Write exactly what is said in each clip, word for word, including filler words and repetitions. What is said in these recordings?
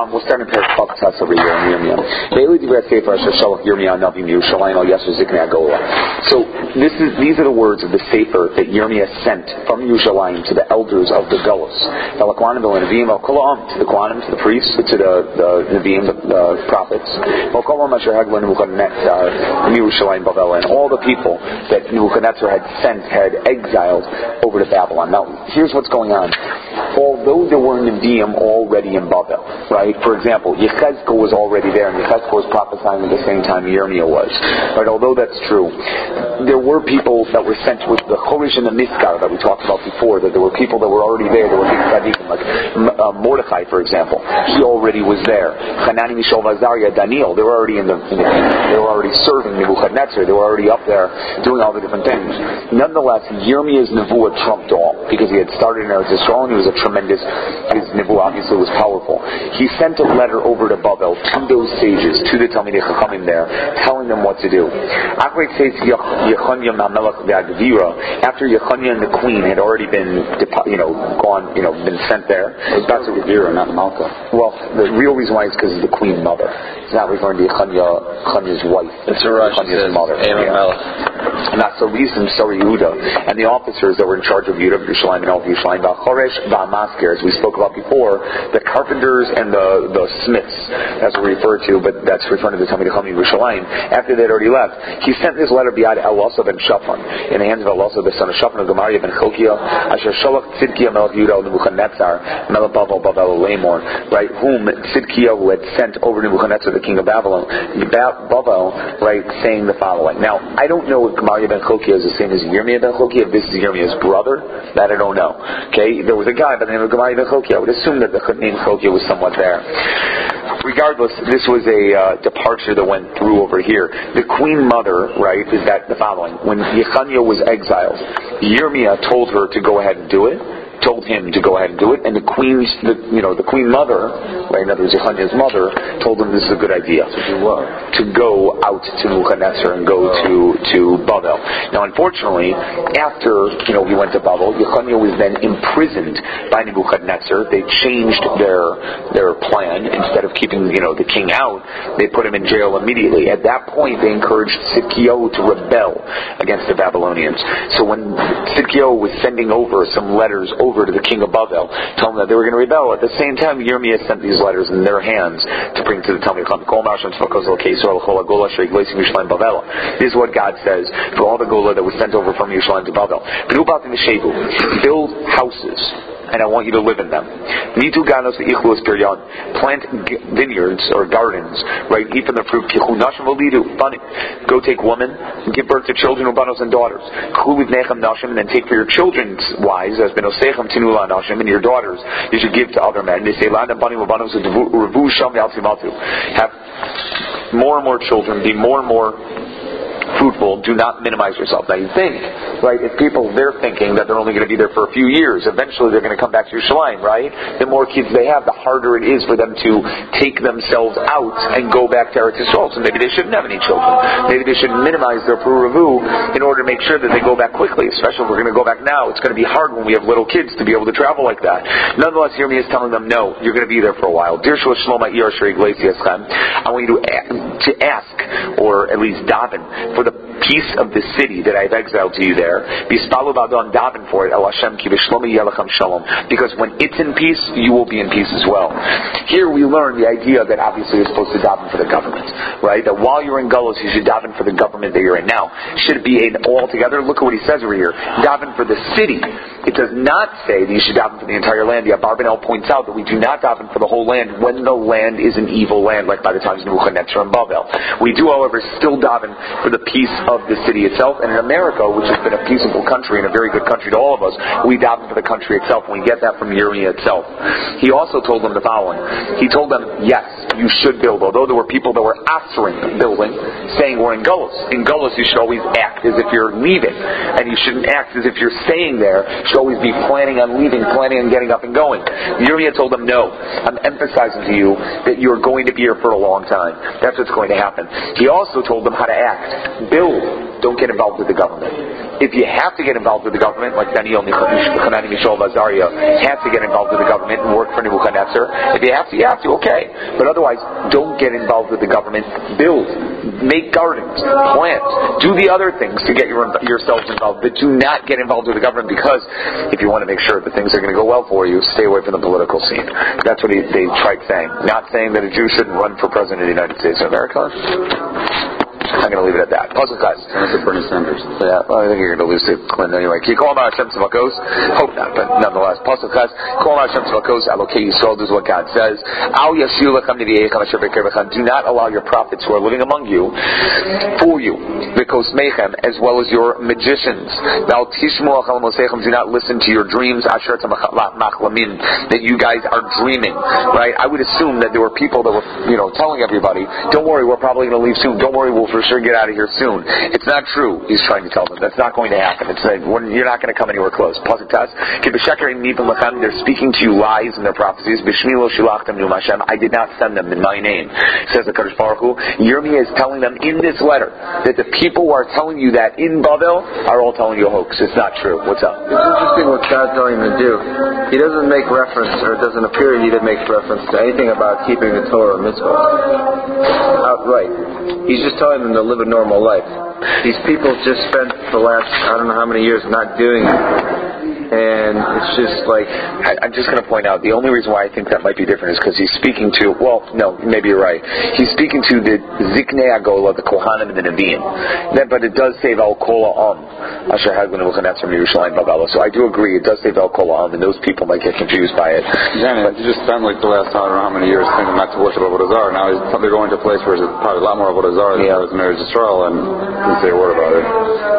Um, we'll start in Perek Chav Tes over here in Yirmiyah. Ve'elu divrei sefer asher shalach Yirmiyah Navi miYerushalayim al Yasser Ziknei Hagola. So this is these are the words of the sefer that Yirmiyah sent from Yerushalayim to the elders of the Galus. To the Kohanim, to the priests, to the the Nevi'im, the, the prophets, and all the people that Nebuchadnezzar had sent, had exiled over to Babylon. Now, here's what's going on. Although there were Nevi'im already in Babel, right? For example, Yechezkel was already there, and Yechezkel was prophesying at the same time Yirmiyah was. Right? Although that's true, there were people that were sent with the Chorish and the Miskar that we talked about before, that there were people that were already there, that were tzaddikim, like uh, Mordechai, for example. He already was there. Hanani, Mishael, Azariah, Daniel, they were already in the, in the they were already serving Nebuchadnezzar. They were already up there doing all the different things. Nonetheless, Yirmiyah's nevuah trumped all, because he had started in Eretz Yisrael, and he was a tremendous, his nevuah obviously was powerful. He sent a letter over to Babel, to those sages, to the Talmidei Chachamim there, telling them what to do. After Yechoniah and the queen had already been, you know, gone, you know, been sent there. It's back to Gevira, not Malka. Well, the real reason why is because of the queen mother. It's not referring to Yechoniah's wife. It's Yechoniah's mother. And that's the reason Sari Yehuda and the officers that were in charge of Yehuda, Yerushalayim, and all of Yerushalayim, Choresh, Ba'amasker, as we spoke about before, the carpenters and the, the smiths, as we refer to, but that's referring to the Talmidei Chachamim Yerushalayim, after they'd already left, he sent this letter Biad Elasa ben Shaphan, in the hands of Elasa, the son of Shaphan of Gemariah ben Chilkiah, Asher Shalach Tzidkiah melech Yehuda Nebuchadnezzar, melech Bavel Bavel Lamor, right, whom Tzidkiah who had sent over Nebuchadnezzar, the king of Babylon, Bavel, right, saying the following. Now, I don't know if Gemariah ben Chilkiah is the same as Yirmiyah ben Chilkiah, if this is Yirmiyah's brother, that I don't know. Okay, there was a guy by the name of Gemariah ben Chilkiah. I would assume that the name Chilkiah was somewhat there. Regardless, this was a uh, departure that went through over here. The queen mother, right, is that the following. When Yechoniah was exiled, Yirmiyah told her to go ahead and do it, told him to go ahead and do it, and the queen's, the, you know, the queen mother, right, in other words, Yechoniah's mother, told him this is a good idea. To do what? To go out to Nebuchadnezzar and go to, to Babel. Now, unfortunately, after, you know, he went to Babel, Yechoniah was then imprisoned by Nebuchadnezzar. They changed their, their plan. Instead of keeping, you know, the king out, they put him in jail immediately. At that point, they encouraged Tzidkiyahu to rebel against the Babylonians. So when Tzidkiyahu was sending over some letters over over to the king of Babel, telling them that they were going to rebel. At the same time, Yirmiyah sent these letters in their hands to bring to the Talmidei Chachamim. This is what God says for all the Gola that was sent over from Yerushalayim to Babel. Build houses, and I want you to live in them. Plant vineyards or gardens, right? Eat from the fruit. Go take women, give birth to children, ubanos and daughters. And then take for your children's wives, as benosechem tinula nashim, and your daughters you should give to other men. They say, have more and more children, be more and more fruitful, do not minimize yourself. Now you think, right, if people, they're thinking that they're only going to be there for a few years, eventually they're going to come back to Yerushalayim, right? The more kids they have, the harder it is for them to take themselves out and go back to Eretz Yisrael. So maybe they shouldn't have any children. Maybe they should minimize their Puravu in order to make sure that they go back quickly. Especially if we're going to go back now, it's going to be hard when we have little kids to be able to travel like that. Nonetheless, Yirmiyah is telling them, no, you're going to be there for a while. Dear Shua Shloma Ir Asher Iglesias Chem, I want you to, to ask, or at least daven, for the peace of the city that I've exiled to you there. Daven for it. Because when it's in peace, you will be in peace as well. Here we learn the idea that obviously you're supposed to daven for the government, right? That while you're in Gullus, you should daven for the government that you're in. Now, should it be an all together? Look at what he says over here. Daven for the city. It does not say that you should daven for the entire land. The Abarbanel points out that we do not daven for the whole land when the land is an evil land, like by the times of Nebuchadnezzar and Babel. We do, however, still daven for the peace of the city itself. And in America, which has been a peaceable country and a very good country to all of us, we daven for the country itself. And we get that from Yirmiyah itself. He also told them the following. He told them, yes, you should build. Although there were people that were answering building, saying we're in Gullus. In Gullus, you should always act as if you're leaving. And you shouldn't act as if you're staying there. You should always be planning on leaving, planning on getting up and going. Yirmiyah told them, no, I'm emphasizing to you that you're going to be here for a long time. That's what's going to happen. He also told them how to act. Build. don't get involved with the government. If you have to get involved with the government, like Daniel Hanani Mishael of Azaria had to get involved with the government and work for Nebuchadnezzar, if you have to, you have to, okay. But otherwise, don't get involved with the government. Build, make gardens, plant, do the other things to get your, yourselves involved. But do not get involved with the government, because if you want to make sure that things are going to go well for you, stay away from the political scene. That's what he, they tried saying. Not saying that a Jew shouldn't run for president of the United States of America. I'm going to leave it at that. Puzzle class. Sounds like Bernie Sanders. Yeah, well, I think you're going to lose to Clinton anyway. Can you call him out Hashem Tzvakos? Hope not, but nonetheless. Puzzle class. Call him out Hashem Tzvakos. Alokei Yisrael. This is what God says. Al Yashiu Lechem Nevi'echem Asher B'Kirvechem. Do not allow your prophets who are living among you fool you. V'Kos Mechem, as well as your magicians. Now Tishmu Achal Mosechem. Do not listen to your dreams. Asher Machlamin. That you guys are dreaming. Right? I would assume that there were people that were, you know, telling everybody, don't worry, we're probably going to leave soon. Don't worry, we'll for sure get out of here soon. It's not true, he's trying to tell them. That's not going to happen. It's like, you're not going to come anywhere close. Plus it does. They're speaking to you lies in their prophecies. I did not send them in my name, says the Kadosh Baruch Hu. Yirmiyah is telling them in this letter that the people who are telling you that in Babel are all telling you a hoax. It's not true. What's up? It's interesting what God's telling him to do. He doesn't make reference, or it doesn't appear he that makes reference to anything about keeping the Torah or mitzvah outright. He's just telling them to live a normal life. These people just spent the last, I don't know how many years not doing it. And it's just like... I, I'm just going to point out, the only reason why I think that might be different is because he's speaking to, well, no, maybe you're right. He's speaking to the Ziknei Agola, the Kohanim and the Nevi'im. That, but it does say Val Kola Am, Asher Hagban Nebuchadnezzar from Yerushalayim Babala. So I do agree, it does say Val Kola Am, and those people might get confused by it. Yeah, but he just spent like the last, I don't know how many years thinking not to worship Avodah Zarah. Now he's, they're going to a place where there's probably a lot more Avodah Zarah than there was in Eretz Yisrael, and didn't say a word about it.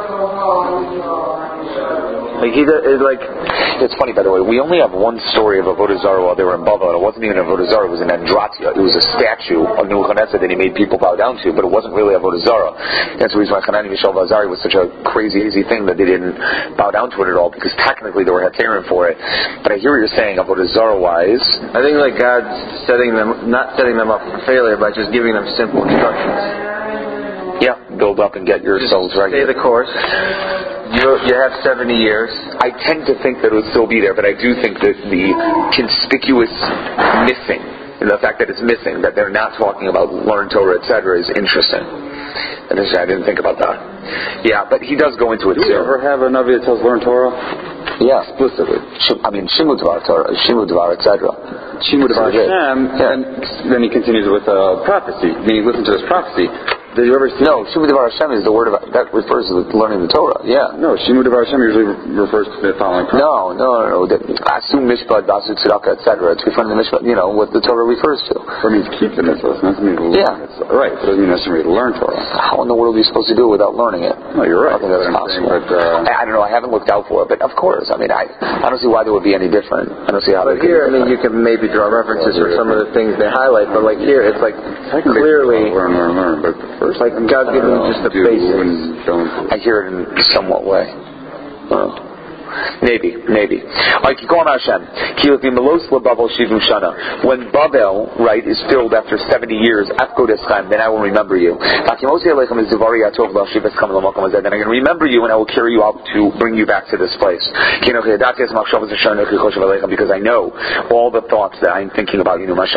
Like he does, like it's funny, by the way. We only have one story of Avodah Zarah while they were in Babel, and it wasn't even Avodah Zarah. It was an Andratia. It was a statue of Nebuchadnezzar that he made people bow down to, but it wasn't really Avodah Zarah. That's the reason why Hanani Mishael of Azaria was such a crazy, easy thing that they didn't bow down to it at all, because technically they were Hatzerim for it. But I hear what you're saying, Avodah Zarah wise. I think like God's setting them, not setting them up for failure, but just giving them simple instructions. Yeah, build up and get yourselves right. Stay the course. You, you have seventy years. I tend to think that it would still be there, but I do think that the conspicuous missing, and the fact that it's missing, that they're not talking about learn Torah, et cetera, is interesting. And I didn't think about that. Yeah, but he does go into it. Do you ever have a Navi that tells learn Torah? Yeah, explicitly. I mean, Shimu Dvar Torah, Shimu Dvar, et cetera. Shimu Dvar Hashem, yeah. And then he continues with uh, prophecy. Meaning, listen to this prophecy. Did you ever see? No, Shimu Devar Hashem is the word of that refers to learning the Torah. Yeah. No, Shimu Devar Hashem usually refers to the following. No, no, no. Asu Mishpat, Asu Tzedakah, et cetera. It's referring to the Mishpat. You know what the Torah refers to. Or it means keep the mitzvahs. Doesn't mean to learn. Yeah. It. Right. It doesn't mean necessarily to learn Torah. How in the world are you supposed to do it without learning it? No, you're right. I think that's possible. Saying, but, uh, I, I don't know. I haven't looked out for it, but of course. I mean, I, I don't see why they would be any different. I don't see how. But they here, I mean, different. you can maybe draw references for some of the things they highlight. But like here, it's like clearly learn, learn, learn. But the first, like God giving them just the basics. I hear it in a somewhat way. Uh, maybe, maybe. Alright, keep going on Hashem. When Babel, right, is filled after seventy years, then I will remember you. Then I'm going to remember you and I will carry you out to bring you back to this place. Because I know all the thoughts that I'm thinking about you. I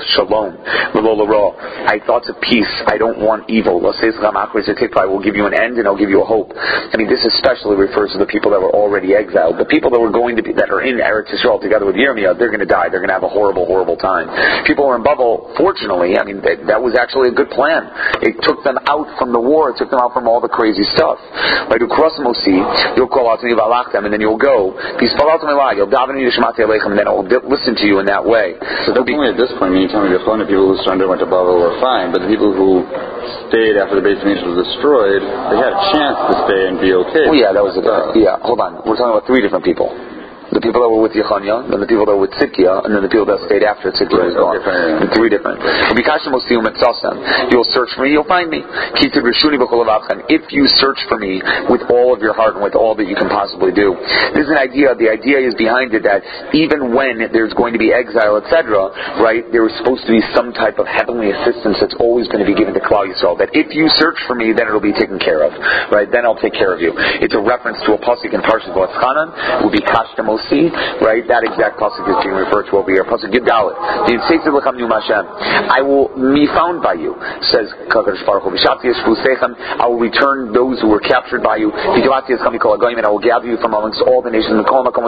thoughts of peace. I don't want evil. I will give you an end and I'll give you a hope. I mean, this especially refers to the people that were already exiled. The people that were going to be, that are in Eretz Yisrael together with Yirmiyah, they're going to die. They're going to have a horrible, horrible time. People who are in Babel, fortunately, I mean, that, that was actually a good plan. It took them out from the war. It took them out from all the crazy stuff. Right? You'll call out to me, and then you'll go. You'll daven and then I will listen to you in that way. So that's only at this point. I mean, you tell me the phone of people who surrendered went to Babel were fine, but the people who stayed after the base of Egypt was destroyed, they had a chance to stay and be okay. Well, yeah, that was a, uh, yeah. Hold on, we're talking about three different people. the people that were with Yechaniah, then the people that were with Tzidkiah, and then the people that stayed after Tzidkiah was gone. Okay, three different. You will search for me, you'll find me. If you search for me with all of your heart and with all that you can possibly do. This is an idea. The idea is behind it that even when there's going to be exile, et cetera, right, there is supposed to be some type of heavenly assistance that's always going to be given to Klal Yisrael. That if you search for me, then it'll be taken care of. Right? Then I'll take care of you. It's a reference to a pasuk in Parshas V'Chanan, will be Kashtem Osi, right? That exact pasuk is being referred to over here. Pasuk Yud-Dalet. I will be found by you, says Kadosh Baruch Hu. I will return those who were captured by you. And I will gather you from amongst all the nations. And from all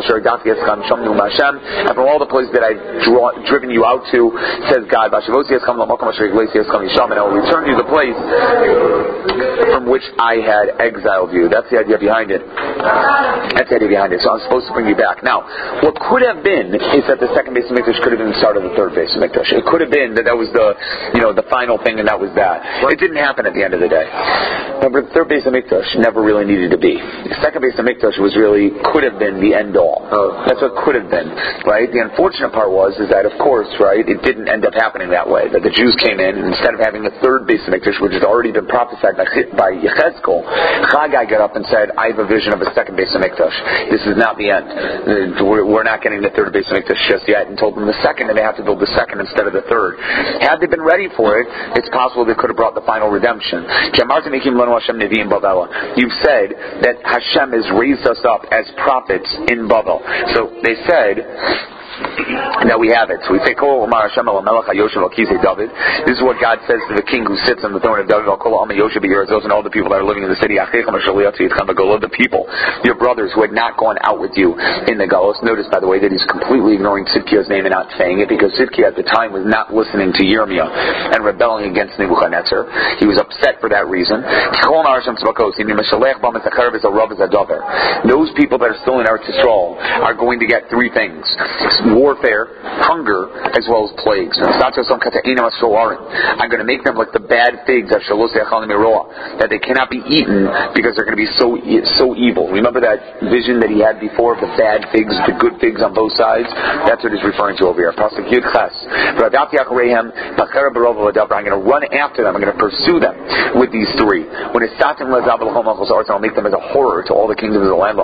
the places that I've draw, driven you out to, says God. And I will return you to the place from which I had exiled you. That's the idea behind it. That's the idea behind it. So I'm supposed to bring you back. Now, what could have been is that the second base of Mikdash could have been the start of the third base of Mikdash. It could have been that that was the, you know, the final thing, and that was that. It didn't happen at the end of the day. Remember, the third base of Mikdash never really needed to be. The second base of Mikdash was really, could have been the end all. Oh. That's what could have bbeen, right? The unfortunate part was, is that of course, right, it didn't end up happening that way. That the Jews came in, and instead of having the third base of Mikdash, which had already been prophesied by, by Yechezkel, Chagai got up and said, I have a vision of a second base of Mikdash. This is not the end. We're, we're not getting the third base of Mikdash just yet, and told them the second, and they have to build the second instead of the third. Had they been ready for it, it's possible they could have brought the final redemption. You've said that Hashem has raised us up as prophets in Babel. So they said that we have it. So we say, this is what God says to the king who sits on the throne of David, and all the people that are living in the city, the people, your brothers who had not gone out with you in the Galus. Notice, by the way, that he's completely ignoring Tzidkiah's name and not saying it, because Tzidkiah at the time was not listening to Yirmiyah and rebelling against Nebuchadnezzar. He was upset for that reason. Those people that are still in Eretz Yisrael are going to get three things: warfare, hunger, as well as plagues. I'm going to make them like the bad figs that they cannot be eaten because they're going to be so so evil. Remember that vision that he had before of the bad figs, the good figs on both sides? That's what he's referring to over here. I'm going to run after them. I'm going to pursue them with these three. When it's I'll make them as a horror to all the kingdoms of the land.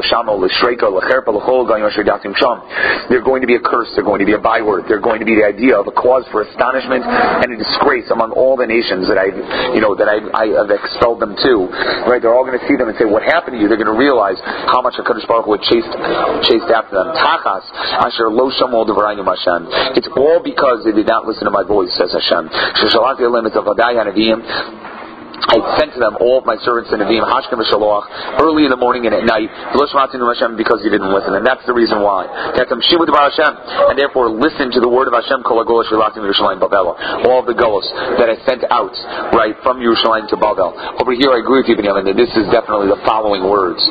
They're going to be a curse. They're going to be a byword. They're going to be the idea of a cause for astonishment and a disgrace among all the nations that I, you know, that I, I have expelled them to. Right? They're all going to see them and say, "What happened to you?" They're going to realize how much HaKadosh Baruch Hu had chased, chased after them. Tachas asher lo shamol devarayim Hashem. It's all because they did not listen to my voice, says Hashem. Sheshalati elim et avadai hanavim. I sent to them all of my servants in Nevi'im, Hashkem v'Shaloach, early in the morning and at night, because you didn't listen. And that's the reason why. And therefore listen to the word of Hashem, all of the Golos that I sent out, right, from Yerushalayim to Babel. Over here I agree with you, Benjamin, that this is definitely the following words.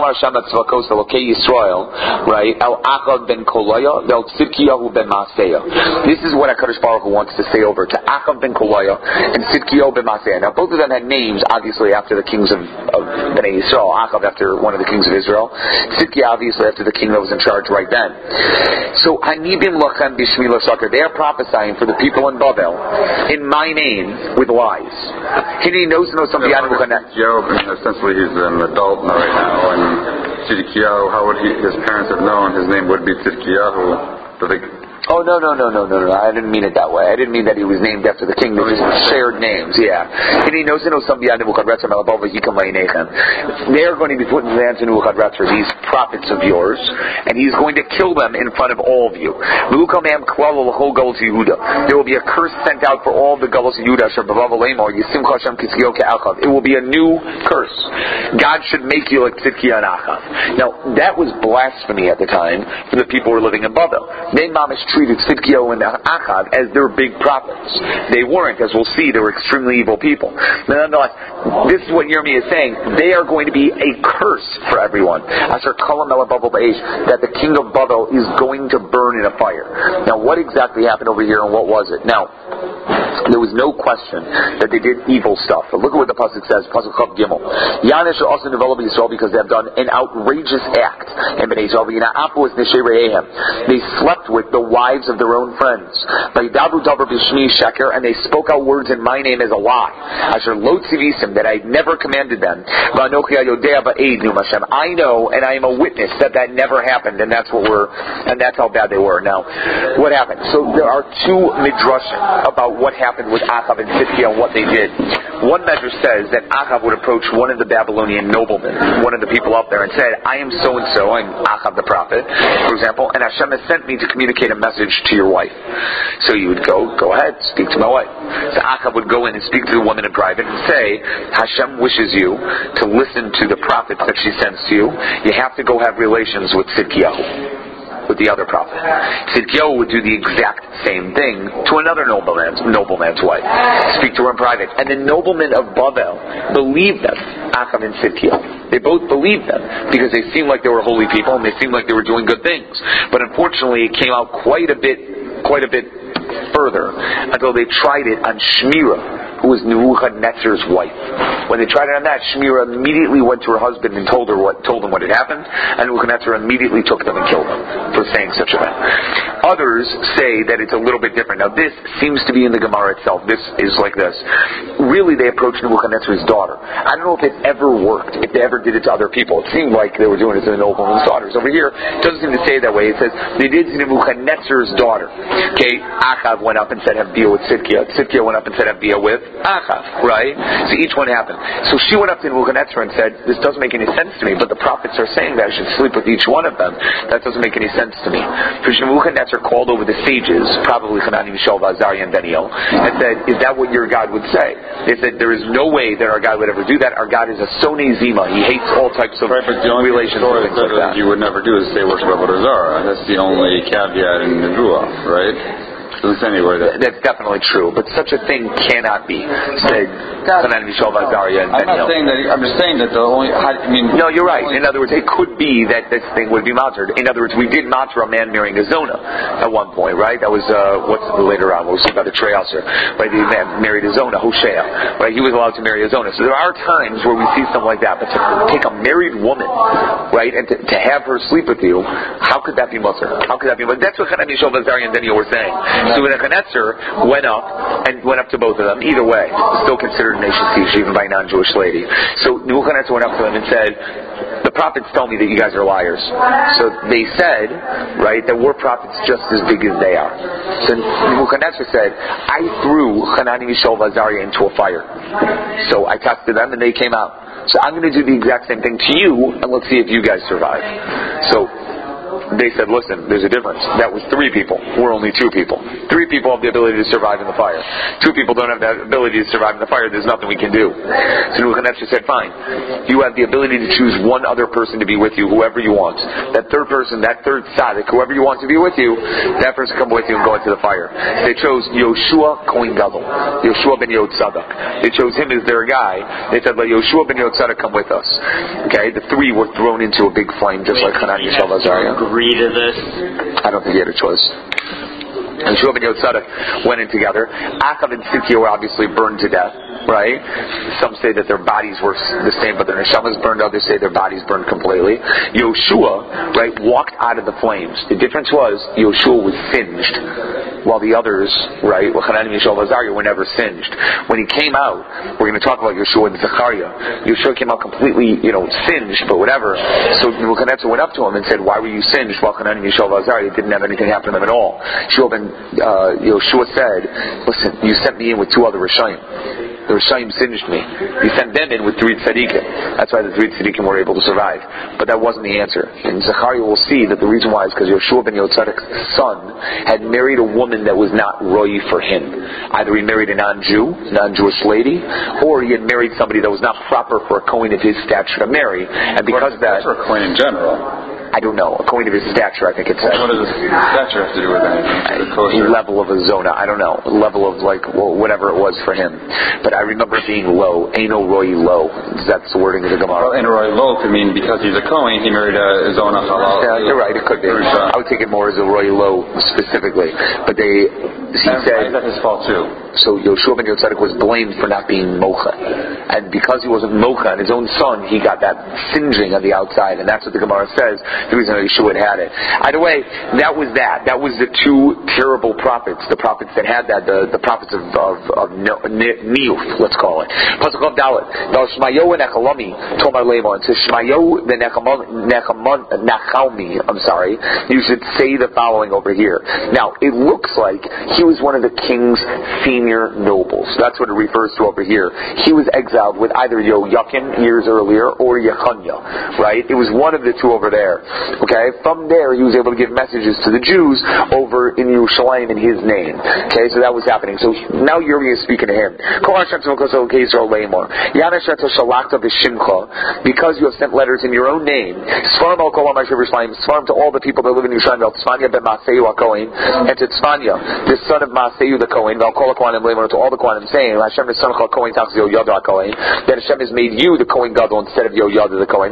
Right, El Achav ben Kolaya, El Tzidkiyahu ben Maaseya. This is what HaKadosh Baruch Hu wants to say over to Achav ben Kolaya and Tzidkiyahu ben Maaseya. Now both of them had names, obviously, after the kings of, of Bnei Yisrael. Achav after one of the kings of Israel. Tzidkiah, obviously, after the king that was in charge right then. So, Hanibim lachem b'shmi l'sakar. They are prophesying for the people in Babel in my name with lies. He knows no some beyond Nebuchadnezzar. Essentially, he's an adult right now, and Tzidkiyahu, how would he, his parents have known his name would be Tzidkiyahu? But they Oh, no, no, no, no, no, no. I didn't mean it that way. I didn't mean that he was named after the king. They just shared names, yeah. And he knows, they're going to be put into the hands of Nebuchadnezzar, these prophets of yours, and he's going to kill them in front of all of you. There will be a curse sent out for all the Galus of Yehuda. It will be a new curse. God should make you like Tzidkiah and Achav. Now, that was blasphemy at the time for the people who were living in Babel. They mamish treated Tzidkiah and Achav as their big prophets. They weren't, as we'll see, they were extremely evil people. Nonetheless, this is what Yirmiyah is saying. They are going to be a curse for everyone. Asher Kalam Ela Babel Ba'esh, that the king of Babel is going to burn in a fire. Now, what exactly happened over here, and what was it? Now, There was no question that they did evil stuff. But look at what the pasuk says. Pasuk Chav Gimel. Yanesh also developed Yisrael because they have done an outrageous act. And Bnei Yisrael was They slept with the wives of their own friends. And they spoke out words in my name as a lie. Asher lo tzivisim, that I never commanded them. I know, and I am a witness that that never happened, and that's what we're, and that's how bad they were. Now, what happened? So there are two midrashim about what happened with Achav and Tzidkiah and what they did. One measure says that Achav would approach one of the Babylonian noblemen, one of the people up there, and said, "I am so and so, I'm Achav the prophet, for example, and Hashem has sent me to communicate a message to your wife." So you would go, go ahead, speak to my wife. So Achav would go in and speak to the woman in private and say, Hashem wishes you to listen to the prophets that she sends to you. You have to go have relations with Tzidkiyahu, with the other prophet. Tzidkiyahu would do the exact same thing to another nobleman's, nobleman's wife. Speak to her in private. And the noblemen of Bavel believed them, Achav and Tzidkiyahu. They both believed them because they seemed like they were holy people and they seemed like they were doing good things. But unfortunately, it came out quite a bit, quite a bit further until they tried it on Shmira, who was Nebuchadnezzar's wife. When they tried it on that, Shmira immediately went to her husband and told her what, told him what had happened, and Nebuchadnezzar immediately took them and killed them for saying such a thing. Others say that it's a little bit different. Now, this seems to be in the Gemara itself. This is like this. Really, they approached Nebuchadnezzar's daughter. I don't know if it ever worked, if they ever did it to other people. It seemed like they were doing it to the nobleman's daughters. Over here, it doesn't seem to say it that way. It says they did to Nebuchadnezzar's daughter. Okay, Achav went up and said, have deal with Tzidkiah. Tzidkiah went up and said, have deal with Achav. Right? So each one happened. So she went up to Nebuchadnezzar and said, this doesn't make any sense to me, but the prophets are saying that I should sleep with each one of them. That doesn't make any sense to me. So Nebuchadnezzar called over the sages, probably Hanani, Mishael, Azariah, and Daniel, and said, is that what your God would say? They said, there is no way that our God would ever do that. Our God is a Sone Zima. He hates all types of right, but the only relations and things like that. You would never do is say worship Avodah Zarah. That's the only caveat in Nebuah, right? Anywhere that that's definitely true, but such a thing cannot be said. I'm not saying that. I'm just saying that the only. I mean, no, you're right. In other words, it could be that this thing would be matzed. In other words, we did matz a man marrying a zona at one point, right? That was uh, what's later on. We'll see about the Treyasser. Right, the man married a zona, Hoshea. Right, he was allowed to marry a zona. So there are times where we see something like that. But to take a married woman, right, and to, to have her sleep with you, how could that be matzed? How could that be matzed? That's what Hanani, Mishael, Azariah, and Daniel were saying. So when Nebuchadnezzar went up and went up to both of them, either way, still considered a nation thief, even by a non-Jewish lady. So Nebuchadnezzar went up to them and said, the prophets tell me that you guys are liars. So they said, right, that we're prophets just as big as they are. So Nebuchadnezzar said, I threw Hanani, Mishael, Azariah into a fire. So I tested them and they came out. So I'm going to do the exact same thing to you, and let's see if you guys survive. So they said, listen, there's a difference. That was three people. We're only two people. Three people have the ability to survive in the fire. Two people don't have the ability to survive in the fire. There's nothing we can do. So Nebuchadnezzar said, fine. You have the ability to choose one other person to be with you, whoever you want. That third person, that third tzaddik, whoever you want to be with you, that person come with you and go into the fire. They chose Yoshua Kohen Gadol, Yoshua ben Yotzadak. They chose him as their guy. They said, let Yoshua ben Yotzadak come with us. Okay, the three were thrown into a big flame, just like Hanani, Mishael, Azariah. Agree to this? I don't think he had a choice. And Yoshua ben Yotzadak went in together. Achav and Tzidkiah were obviously burned to death, right? Some say that their bodies were the same, but their neshamas burned. Others say their bodies burned completely. Yoshua, right, walked out of the flames. The difference was Yoshua was singed, while the others, right, Hanani, Mishael, Azariah, were never singed. When he came out, we're going to talk about Yoshua and Zechariah. Yoshua came out completely, you know, singed, but whatever. So Nebuchadnezzar went up to him and said, why were you singed? While Hanani, Mishael, Azariah didn't have anything happen to them at all. Yoshua ben Uh, Yoshua said, listen, you sent me in with two other Rishayim. The Rishayim singed me. You sent them in with three tzaddikim. That's why the three tzaddikim were able to survive. But that wasn't the answer. And Zechariah will see that the reason why is because Yoshua ben Yotzadak's son had married a woman that was not roy for him. Either he married a non-Jew, non-Jewish lady, or he had married somebody that was not proper for a Kohen of his stature to marry. And because of that... That's for a Kohen in general. I don't know. According to his stature, I think it said. What does his stature have to do with anything? The level of a zona. I don't know. Level of like well, whatever it was for him. But I remember it being low. Eino Roy low. That's the wording of the Gemara. Well, Eino Roy low could mean because he's a Kohen, he married a zona halal. Yeah, you're right. It could be. I would take it more as a Roy low specifically. But they. he said that's his fault too. So Yoshua ben Yotzadik was blamed for not being mocha, and because he wasn't mocha and his own son, he got that singeing on the outside, and that's what the Gemara says. The reason that Yeshua had had it. Either way, that was that. That was the two terrible prophets. The prophets that had that. The, the prophets of of, of Niyuf, let's call it. Pasuk of Dalet. Now Shmayo and Echalami Tomar Lemon. So Shmayo the Nachalmi. I'm sorry. You should say the following over here. Now it looks like he was one of the king's senior nobles. That's what it refers to over here. He was exiled with either Yoyakim years earlier or Yechanya, right? It was one of the two over there. Okay? From there, he was able to give messages to the Jews over in Yerushalayim in his name. Okay? So that was happening. So now Yuri is speaking to him. Because you have sent letters in your own name, Svarm to all the people that live in Yerushalayim, and to Tzvanya, the son of Maaseyu the Kohen, to all the Kohanim, saying, Hashem is son of Kohen, that Hashem has made you the Kohen Gadol instead of Yoyada the Kohen,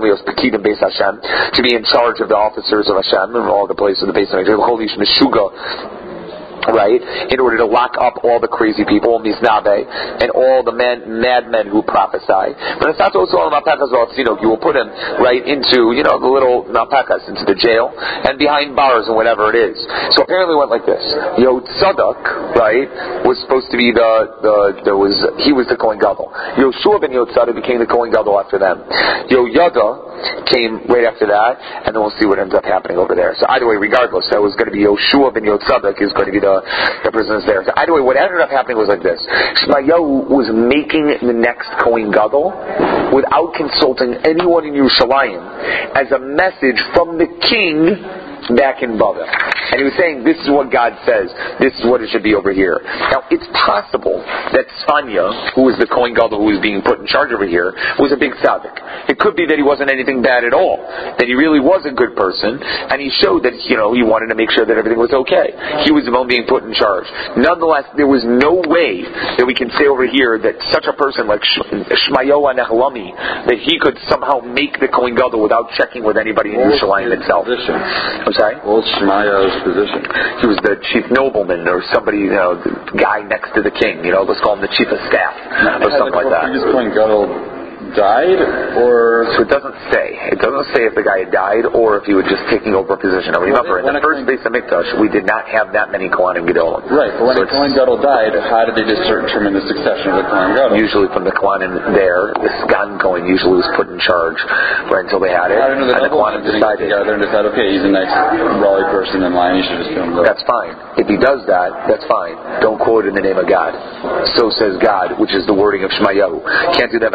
to be in charge of the officers of Hashem and all the places of the base of Hashem, right, in order to lock up all the crazy people, Miznabe, and all the men, madmen who prophesy. But it's not also all Napekas, you know, you will put him right into, you know, the little Napekas, into the jail, and behind bars and whatever it is. So apparently it went like this. Yo Tzadok, right, was supposed to be the, the, there was, he was the Kohen Gadol. Yoshua ben Yotzadik became the Kohen Gadol after them. Yo Yada came right after that, and then we'll see what ends up happening over there. So either way, regardless, that was going to be Yoshua ben Yotzadik is going to be the the person is there. So either way, what ended up happening was like this. Shmayahu was making the next Kohen Gadol without consulting anyone in Yerushalayim as a message from the king back in Bavel. And he was saying, this is what God says. This is what it should be over here. Now, it's possible that Tzvanya, who was the Kohen Gadol who was being put in charge over here, was a big tzaddik. It could be that he wasn't anything bad at all. That he really was a good person, and he showed that, you know, he wanted to make sure that everything was okay. He was the one being put in charge. Nonetheless, there was no way that we can say over here that such a person like Shmayo Nechalami, that he could somehow make the Kohen Gadol without checking with anybody in Yerushalayim itself. I'm sorry? What was Shmaya's position? He was the chief nobleman or somebody, you know, the guy next to the king. You know, let's call him the chief of staff or something like that. Previous Kohen Gadol died, or so it doesn't say. It doesn't say if the guy had died or if he was just taking over a position. Now remember, in the first base of Mikdash, we did not have that many Kohanim Gedolim. Right, but when so a Kohen Gadol died, how did they determine the succession of the Kohen Gadol? Usually from the Kohanim there, the Sgan Kohen usually was put in charge right until they had it, I don't know, the and the Kohanim decided together and decided, okay, he's a nice Raleigh person in line, you should just kill him. That's fine. If he does that, that's fine. Don't quote in the name of God. So says God, which is the wording of Shmayahu. Can't do that.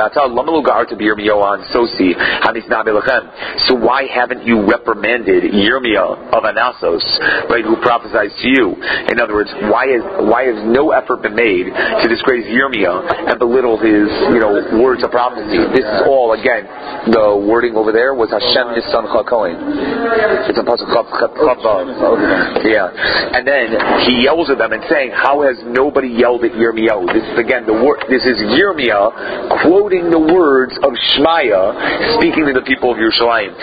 So why haven't you reprimanded Yirmiyah of Anassos, right, who prophesies to you? In other words, why is why has no effort been made to disgrace Yirmiyah and belittle his, you know, words of prophecy? This is all, again, the wording over there was Hashem Nisan Chakoin. It's a pasuk Chav. Yeah, and then he yells at them and saying, "How has nobody yelled at Yirmiyah?" This is again the word. This is Yirmiyah quoting the words of Shmaya speaking to the people of Yerushalayim.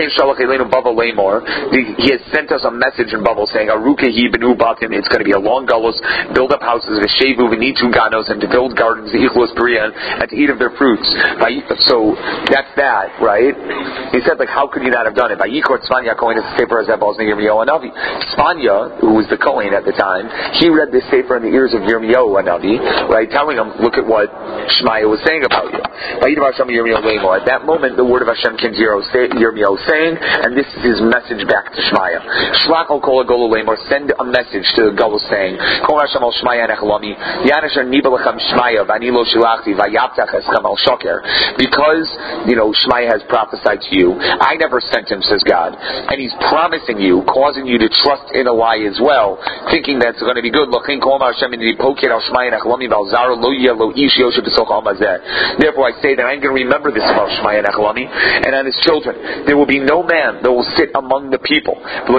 He has sent us a message in Bavel saying, it's going to be a long galus, build up houses, and to build gardens, and to eat of their fruits. So that's that, right? He said, like, how could you not have done it? Tzvanya, who was the Kohen at the time, he read this sefer in the ears of Yirmiyahu Hanavi, right, telling him, look at what Shmaya was saying about you. At that moment, the word of Hashem came to Yirmiyahu saying, and this is his message back to Shmaya. Send a message to the Galus saying, because, you know, Shmaya has prophesied to you, I never sent him, says God, and he's promising you, causing you to trust in a lie as well, thinking that's going to be good. Therefore I say that I'm going to remember this about Shmaya Nechalami and on his children. There will be no man that will sit among the people. They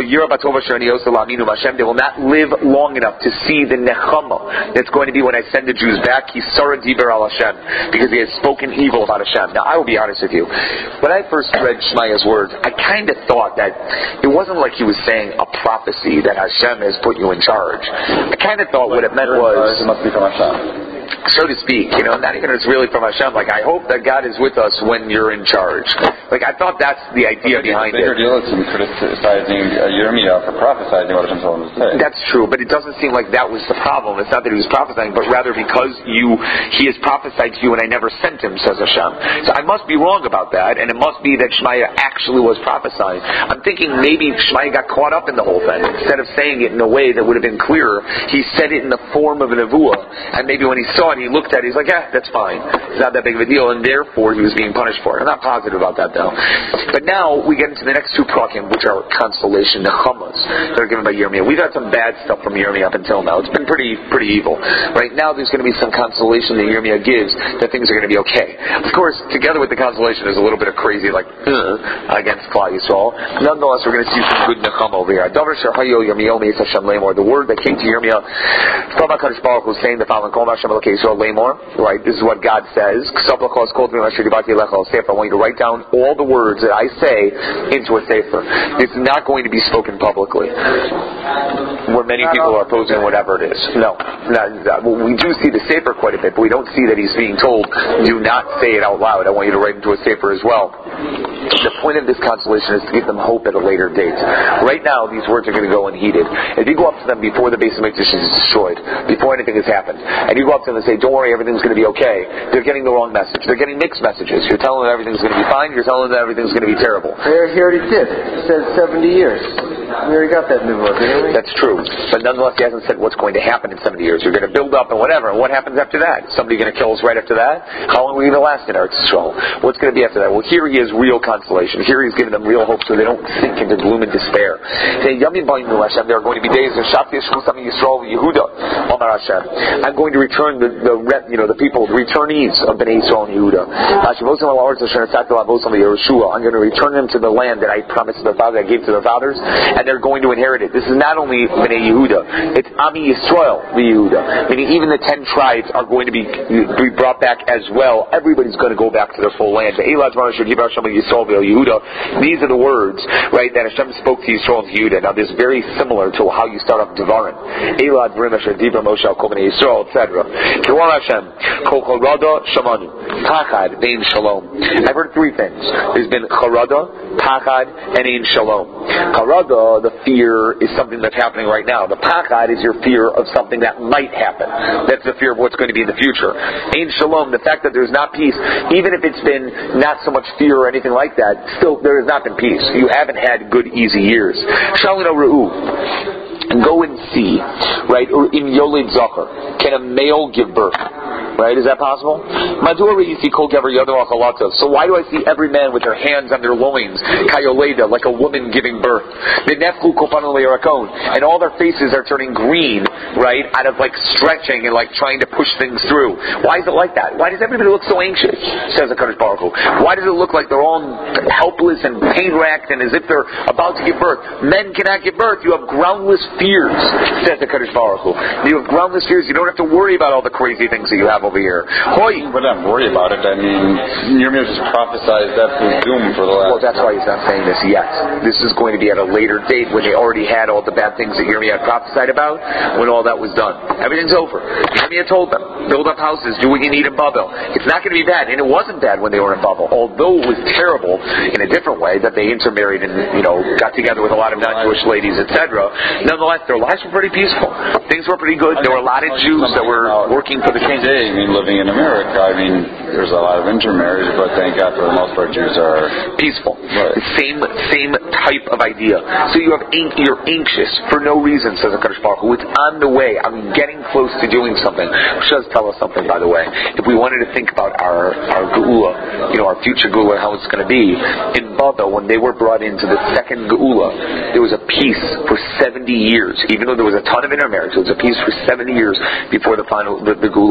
will not live long enough to see the nechama that's going to be when I send the Jews back. He's Sarah Diber al Hashem, because he has spoken evil about Hashem. Now, I will be honest with you. When I first read Shmaya's words, I kind of thought that it wasn't like he was saying a prophecy that Hashem has put you in charge. I kind of thought what it meant was, it must be from Hashem, so to speak, you know, not even it's really from Hashem. Like, I hope that God is with us when you're in charge. Like, I thought that's the idea behind it. The bigger deal is him criticizing uh, Yirmiyah for prophesying what Hashem told him to say. That's true, but it doesn't seem like that was the problem. It's not that he was prophesying, but rather because you, he has prophesied to you and I never sent him, says Hashem. So I must be wrong about that, and it must be that Shmaya actually was prophesying. I'm thinking maybe Shmaya got caught up in the whole thing. Instead of saying it in a way that would have been clearer, he said it in the form of a nevuah, and maybe when he saw it, he looked at it, he's like, yeah, that's fine. It's not that big of a deal, and therefore he was being punished for it. I'm not positive about that, though. But now we get into the next two prakim, which are consolation, nechamas, that are given by Yirmiyah. We've had some bad stuff from Yirmiyah up until now. It's been pretty pretty evil. Right now there's going to be some consolation that Yirmiyah gives that things are going to be okay. Of course, together with the consolation is a little bit of crazy, like, uh, against Klal Yisrael. Nonetheless, we're going to see some good nechama over here. The word that came to Yirmiyah from HaKadosh Baruch Hu saying the following, right, this is what God says. I want you to write down all the words that I say into a sefer. It's not going to be spoken publicly, where many people are posing whatever it is. No, not, not, well, we do see the sefer quite a bit, but we don't see that he's being told, do not say it out loud. I want you to write into a sefer as well. The point of this consolation is to give them hope at a later date. Right now, these words are going to go unheeded. If you go up to them before the base of Mikdash is destroyed, before anything has happened, and you go up to them and say, don't worry, everything's going to be okay, they're getting the wrong message. They're getting mixed messages. You're telling them everything's going to be fine, you're telling them that everything's going to be terrible. He already did. He said seventy years. We already got that new book, didn't we? That's true. But nonetheless, he hasn't said what's going to happen in seventy years. You're going to build up and whatever. And what happens after that? Somebody going to kill us right after that? How long are we going to last in Eretz Yisrael? What's going to be after that? Well, here he is real consolation. Here he's giving them real hope so they don't sink into gloom and despair. There are going to be days of Yisrael Yehuda. I'm going to return the, the you know the people, the returnees of Bnei Yisrael and Yehuda. I'm going to return them to the land that I promised their father, I gave to their fathers, and they're going to inherit it. This is not only Bnei Yehuda, it's Ami Yisrael Yehuda. Meaning even the ten tribes are going to be, be brought back as well. Everybody's going to go back to their full land. These are the words, right, that Hashem spoke to Yisrael and Yehuda. Now this is very similar to how you start off Devarim. Elad Vrim Asher Dibra Moshe Al Kol Bnei Yisrael, et cetera. K'Ror Hashem Kol Charada Shamanu Pachad Vein Shalom. I've heard three things. There's been Charada, Pachad, and Ein Shalom. Charada, the fear, is something that's happening right now. The Pachad is your fear of something that might happen. That's the fear of what's going to be in the future. Ein Shalom, the fact that there's not peace, even if it's been not so much fear or anything like that, still there has not been peace. You haven't had good, easy years. Shalino Re'u. Go and see, right? Or in Yolid Zachar, can a male give birth? Right? Is that possible? So why do I see every man with their hands on their loins, kayoleda, like a woman giving birth? And all their faces are turning green, right? Out of like stretching and like trying to push things through. Why is it like that? Why does everybody look so anxious? Says the HaKadosh Baruch Hu. Why does it look like they're all helpless and pain-racked and as if they're about to give birth? Men cannot give birth. You have groundless fears, says the HaKadosh Baruch Hu. You have groundless fears. You don't have to worry about all the crazy things that you have over here. Hoi! But I'm worried about it. I mean, Yirmiyah just prophesied absolute doom for the last... Well, that's why he's not saying this yet. This is going to be at a later date when they already had all the bad things that Yirmiyah had prophesied about, when all that was done. Everything's over. Yirmiyah told them, build up houses, do what you need in Babel. It's not going to be bad, and it wasn't bad when they were in Babel, although it was terrible in a different way, that they intermarried and, you know, got together with a lot of non-Jewish ladies, et cetera. Nonetheless, their lives were pretty peaceful. Things were pretty good. There were a lot of Jews that were working for the king. Today, I mean, living in America, I mean, there's a lot of intermarriage, but thank God for the most part, Jews are peaceful. Right. The same same type of idea. So you have you're anxious for no reason, says the HaKadosh Baruch Hu. It's on the way. I'm getting close to doing something. Which does tell us something, by the way. If we wanted to think about our our geula, you know, our future geula, how it's going to be, in Babel, when they were brought into the second geula, there was a peace for seventy years. Even though there was a ton of intermarriage, there was a peace for seventy years before the final the, the geula happened.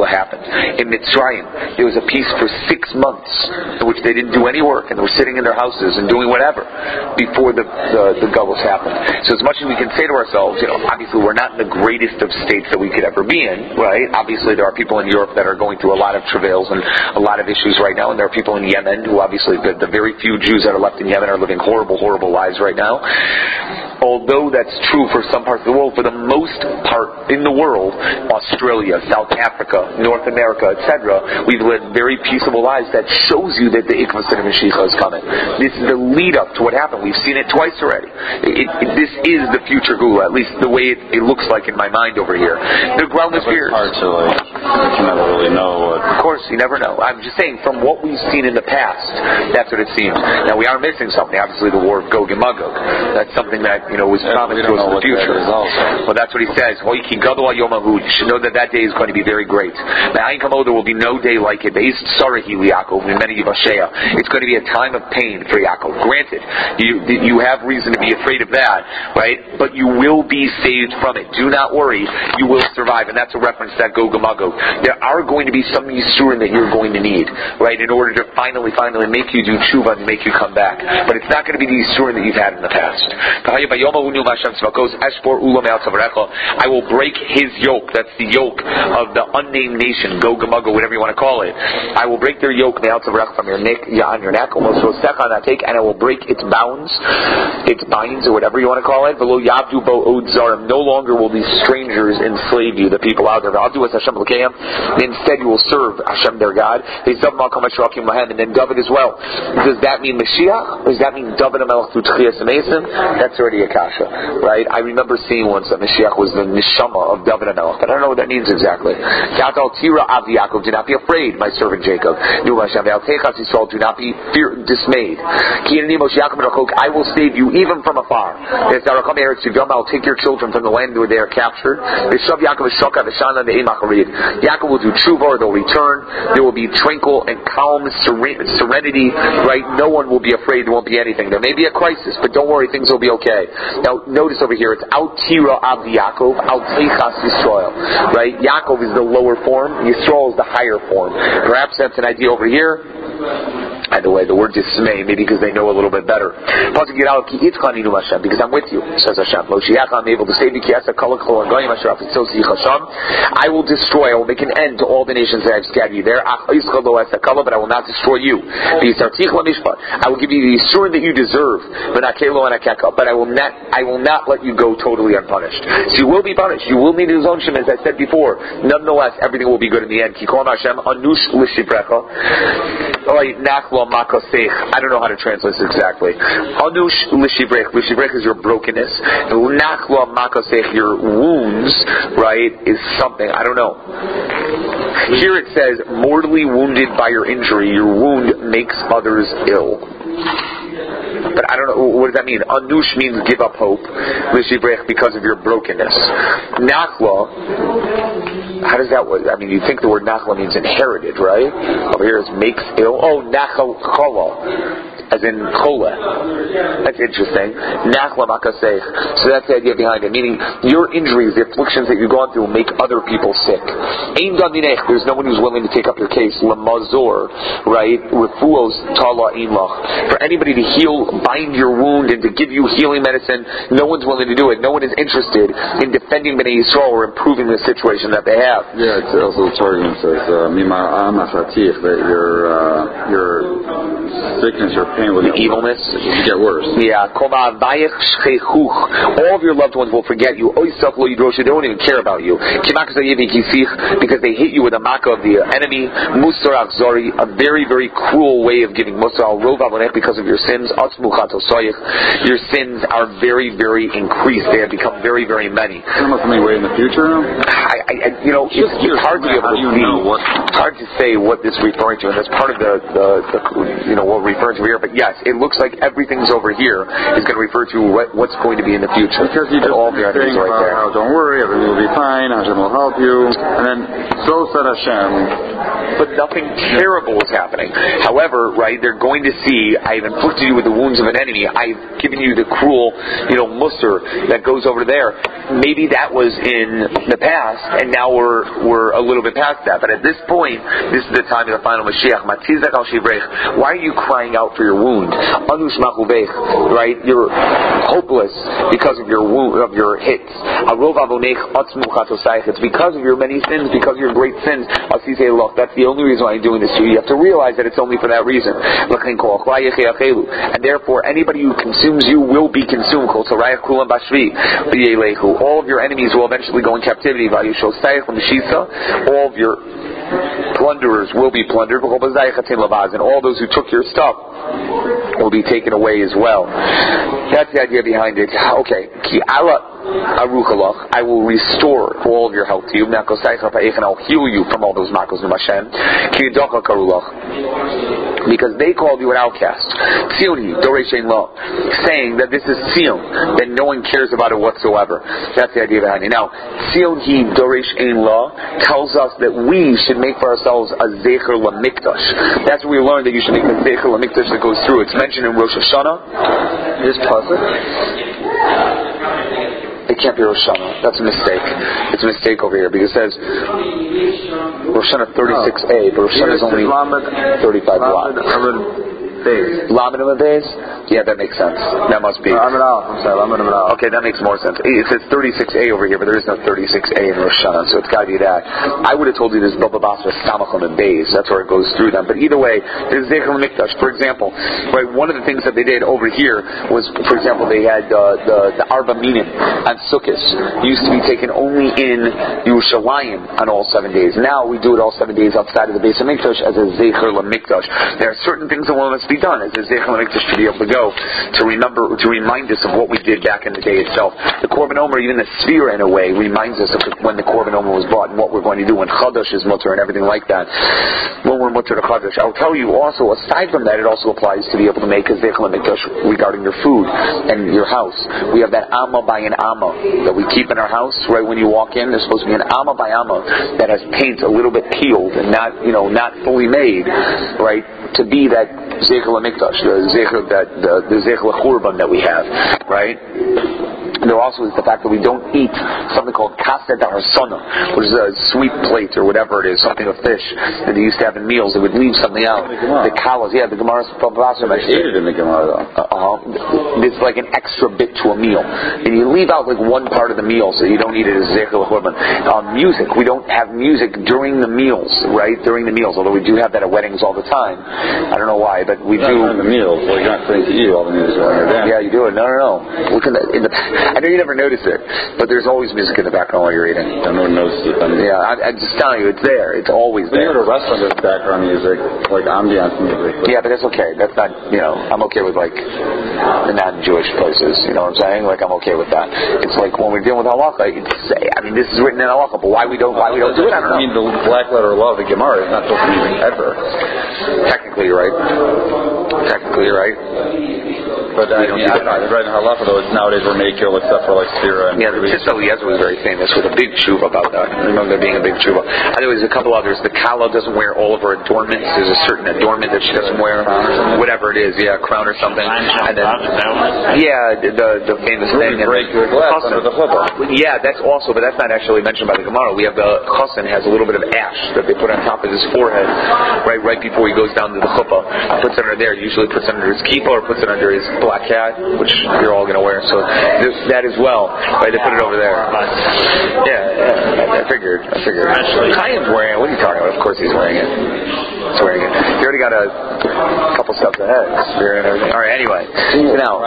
in Mitzrayim, there was a peace for six months in which they didn't do any work and they were sitting in their houses and doing whatever before the the, the Gullus happened. So as much as we can say to ourselves, you know, obviously we're not in the greatest of states that we could ever be in, right? Obviously there are people in Europe that are going through a lot of travails and a lot of issues right now, and there are people in Yemen who obviously, the, the very few Jews that are left in Yemen are living horrible, horrible lives right now. Although that's true for some parts of the world, for the most part in the world, Australia, South Africa, North America, et cetera, we've lived very peaceable lives. That shows you that the Ikvah Seder Mashiach is coming. This is the lead up to what happened. We've seen it twice already. It, it, this is the future Gula, at least the way it, it looks like in my mind over here. The groundless fears. It's hard to, like, you never really know what... Of course, you never know. I'm just saying, from what we've seen in the past, that's what it seems. Now, we are missing something. Obviously, the war of Gog and Magog. That's something that, you know, was yeah, promised to us in the future. Well, that's what he says. You should know that that day is going to be very great. There will be no day like it. It's going to be a time of pain for Yaakov. Granted, you you have reason to be afraid of that, right? But you will be saved from it. Do not worry. You will survive. And that's a reference to that Gog and Magog. There are going to be some Yisurim that you're going to need, right, in order to finally, finally make you do tshuva and make you come back. But it's not going to be the Yisurim that you've had in the past. I will break his yoke. That's the yoke of the unnamed nation, Gog and Magog, whatever you want to call it. I will break their yoke from your neck, on your neck, almost and I will break its bounds, its binds, or whatever you want to call it. No longer will these strangers enslave you, the people out there. Instead, you will serve Hashem, their God. And then David as well. Does that mean Mashiach? Or does that mean David HaMelech through Tchias HaMesim? That's already a kasha, right? I remember seeing once that Mashiach was the neshama of David HaMelech, but I don't know what that means exactly. Do not be afraid, my servant Jacob. Do not be fear, dismayed. I will save you even from afar. I will take your children from the land where they are captured. Yaakov will do tshuva, they'll return. There will be tranquil and calm serenity, right? No one will be afraid, there won't be anything. There may be a crisis, but don't worry, things will be okay. Now, notice over here, it's Al Tira Av Yaakov, Al Teichas Yisrael, right? Yaakov is the lower form, Yisrael is the higher form. Perhaps that's an idea over here. By the way, the word dismay, maybe because they know a little bit better. Because I'm with you, says Hashem. I'm able to save you. I will destroy, I will make an end to all the nations that I've scattered you there. But I will not destroy you. I will give you the Yisurim that you deserve. But I will not I will not let you go totally unpunished. So you will be punished. You will need his own Shem, as I said before. Nonetheless, everything will be good in the end. I don't know how to translate this exactly. Anush lishibrech. Lishibrech is your brokenness. Nachla makosech, your wounds, right, is something. I don't know. Here it says, mortally wounded by your injury, your wound makes others ill. But I don't know, what does that mean? Anush means give up hope. Lishibrech, because of your brokenness. Nachla, how does that work? I mean, you think the word nachla means inherited, right? Over here it makes ill. Oh, nachal chola, as in chola. That's interesting. Nachla makasech. So that's the idea behind it. Meaning, your injuries, the afflictions that you've gone through, make other people sick. Ein gadinech. There's no one who's willing to take up your case. Lamazor, right? Refuos tala inlach. For anybody to heal, bind your wound, and to give you healing medicine, no one's willing to do it. No one is interested in defending Bnei Yisrael or improving the situation that they have. Yeah, it's also the Targum says, "Mimar amachatif," that your uh, your sickness, your pain, will the get evilness, worse. get worse. Yeah, all of your loved ones will forget you. They won't even care about you because they hit you with a makkah of the enemy. Musar achzori, a very very cruel way of giving musar al rov avonech because of your sins. Your sins are very very increased. They have become very very many. Any way in the future? I, I, you know, it's, it's hard to be able to see. It's hard to say what this is referring to, and that's part of the, the, the you know, what we're referring to here. But yes, it looks like everything's over here is going to refer to what, what's going to be in the future. Because you just all the enemies right there. Oh, don't worry, everything will be fine. Hashem will help you. And then, so said Hashem. but nothing terrible is happening. However, right, they're going to see, I've inflicted you with the wounds of an enemy. I've given you the cruel, you know, musr that goes over there. Maybe that was in the past, and now we're we're a little bit past that. But at this point, this is the time of the final Mashiach. Why are you crying out for your wound? Right? You're hopeless because of your wound, of your hits. It's because of your many sins, because of your great sins. Look, that's the only reason why I'm doing this to you. You have to realize that it's only for that reason. And therefore, anybody who consumes you will be consumed. All of your enemies will eventually go in captivity. All of your plunderers will be plundered, and all those who took your stuff will be taken away as well. That's the idea behind it. Okay. I will restore all of your health to you, and I'll heal you from all those makos from Hashem. Because they called you an outcast. Tzioni, Doresh Ein Lo, saying that this is Tzion, that no one cares about it whatsoever. That's the idea behind it. Now, Tzion Hi Doresh Ein Lo tells us that we should make for ourselves a Zecher LaMikdash. That's what we learned, that you should make a Zecher LaMikdash that goes through. It's mentioned in Rosh Hashanah. Is Pasuk? It can't be Rosh Hashanah. That's a mistake. It's a mistake over here because it says Rosh Hashanah thirty-six A, but Rosh Hashanah is only thirty-five Lamed Lamed Days? Yeah, that makes sense. That must be. Lamed Aleph. I'm sorry, Lamed Aleph. Okay, that makes more sense. It says thirty-six A over here, but there is no thirty-six A in Rosh Hashanah, so it's got to be that. I would have told you this Baba Basra Samach on the days. That's where it goes through them. But either way, there's Zecher Mikdash. For example, right, one of the things that they did over here was, for example, they had uh, the the Arba Minim on Sukkot used to be taken only in Yerushalayim on all seven days. Now we do it all seven days outside of the base of Mikdash as a Zecher LaMikdash. There are certain things that will must be done as a Zecher LaMikdash to be able to go to remember, to remind us of what we did back in the day itself. The Korban Omer, even the sphere in a way, reminds us of when the Korban Omer was bought and what we're going to do when Chadash is mutter and everything like that. When we're mutter to Chadash. I'll tell you also, aside from that, it also applies to be able to make a Zecher LaMikdash regarding your food and your house. We have that Amma by an Amma that we keep in our house. Right when you walk in, there's supposed to be an Amma by Amma that has paint a little bit peeled and not, you know, not fully made, right, to be that Zecher LaMikdash, the Zecher, that the, the Zecher LaChurban that we have, right? There also is the fact that we don't eat something called kaseh d'harsana, which is a sweet plate or whatever it is, something of fish that they used to have in meals. They would leave something out. The kalas, yeah, the Gemara mentioned it in the Gemara though. Uh-huh. It's like an extra bit to a meal, and you leave out like one part of the meal so you don't eat it as zecher l'churban. Um, music, we don't have music during the meals, right? During the meals, although we do have that at weddings all the time. I don't know why, but we not do. During the meals, well, you're not going to eat all the music while you're there. Yeah, you do it. No, no, no. Look in the. In the I know you never notice it, but there's always music in the background while you're eating. I never noticed it. Yeah, I, I'm just telling you, it's there. It's always when there. you go to a restaurant, there's background music, like ambiance music. But yeah, but that's okay. That's not, you know, I'm okay with like the non-Jewish places. You know what I'm saying? Like I'm okay with that. It's like when we're dealing with halacha, it's, I mean, this is written in halacha, but why we don't, why we don't do it? I don't know. I mean, the black letter law of the Gemara is not supposed to be using ever. Technically, you're right. Technically, you're right. But I mean, I don't know. Right in halacha, though, it's nowadays vernacular except for like sphira and. Yeah, the Tzitz Eliezer was very famous with a big tshuva about that. I remember there being a big tshuva. Otherwise, a couple others. The Kala doesn't wear all of her adornments. There's a certain adornment that she doesn't wear. Whatever it is, yeah, a crown or something. And then, yeah, the the famous thing. Break your glass under the chuppah. Yeah, that's also, but that's not actually mentioned by the Gemara. We have the chassan has a little bit of ash that they put on top of his forehead, right, right before he goes down to the chuppah. Puts it under there. Usually puts it under his kippah or puts it under his black hat, which you're all going to wear. So this, that as well, right? They put it over there. Yeah, yeah. I, I figured. I figured. Chaim's wearing it. What are you talking about? Of course he's wearing it. He's wearing it. He already got a couple steps ahead. Spirit and everything. All right. Anyway, now.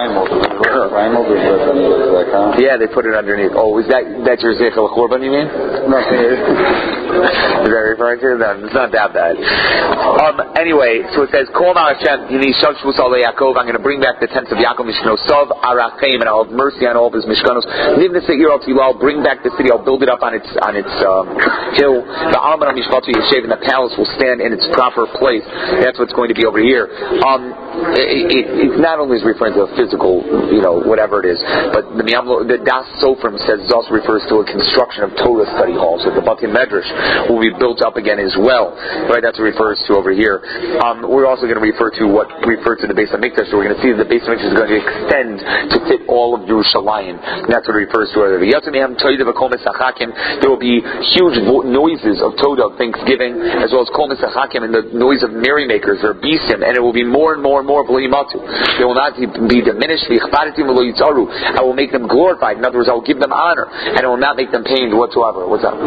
Yeah, they put it underneath. Oh, is that that's your Zecher l'Churban? You mean? No. Is that referring to? No, it's not that bad. Um. Anyway, so it says, "Kol Hashem, Yini Shav Shvus Alei Yaakov. I'm going to bring back the tents of Yaakov Mishkanosov Arachim, and I'll have mercy on all of his Mishkanos. Nivnei Seir Al Tilo. I'll bring back the city. I'll build it up on its on its um, hill. The Alman Mishpatu Yeshev, and the palace will stand in its proper place. That's what's going to be over here. Um, it, it, it not only is referring to a physical, you know, whatever it is, but the the Das Sofrim says it also refers to a construction of Torah study halls. That the Batim Medrash will be built up again as well. Right, that's what it refers to over here. Um, we're also going to refer to what refer to the Beis HaMikdash. So we're going to see that the Beis HaMikdash is going to extend to fit all of Yerushalayim. That's what it refers to over here. There will be huge vo- noises of Todah, of Thanksgiving, as well as Kol Mesachakim, and the noise of merrymakers, or Bisim, and it will be more and more and more. They will not be diminished. I will make them glorified. In other words, I will give them honor, and I will not make them pained whatsoever. What's up?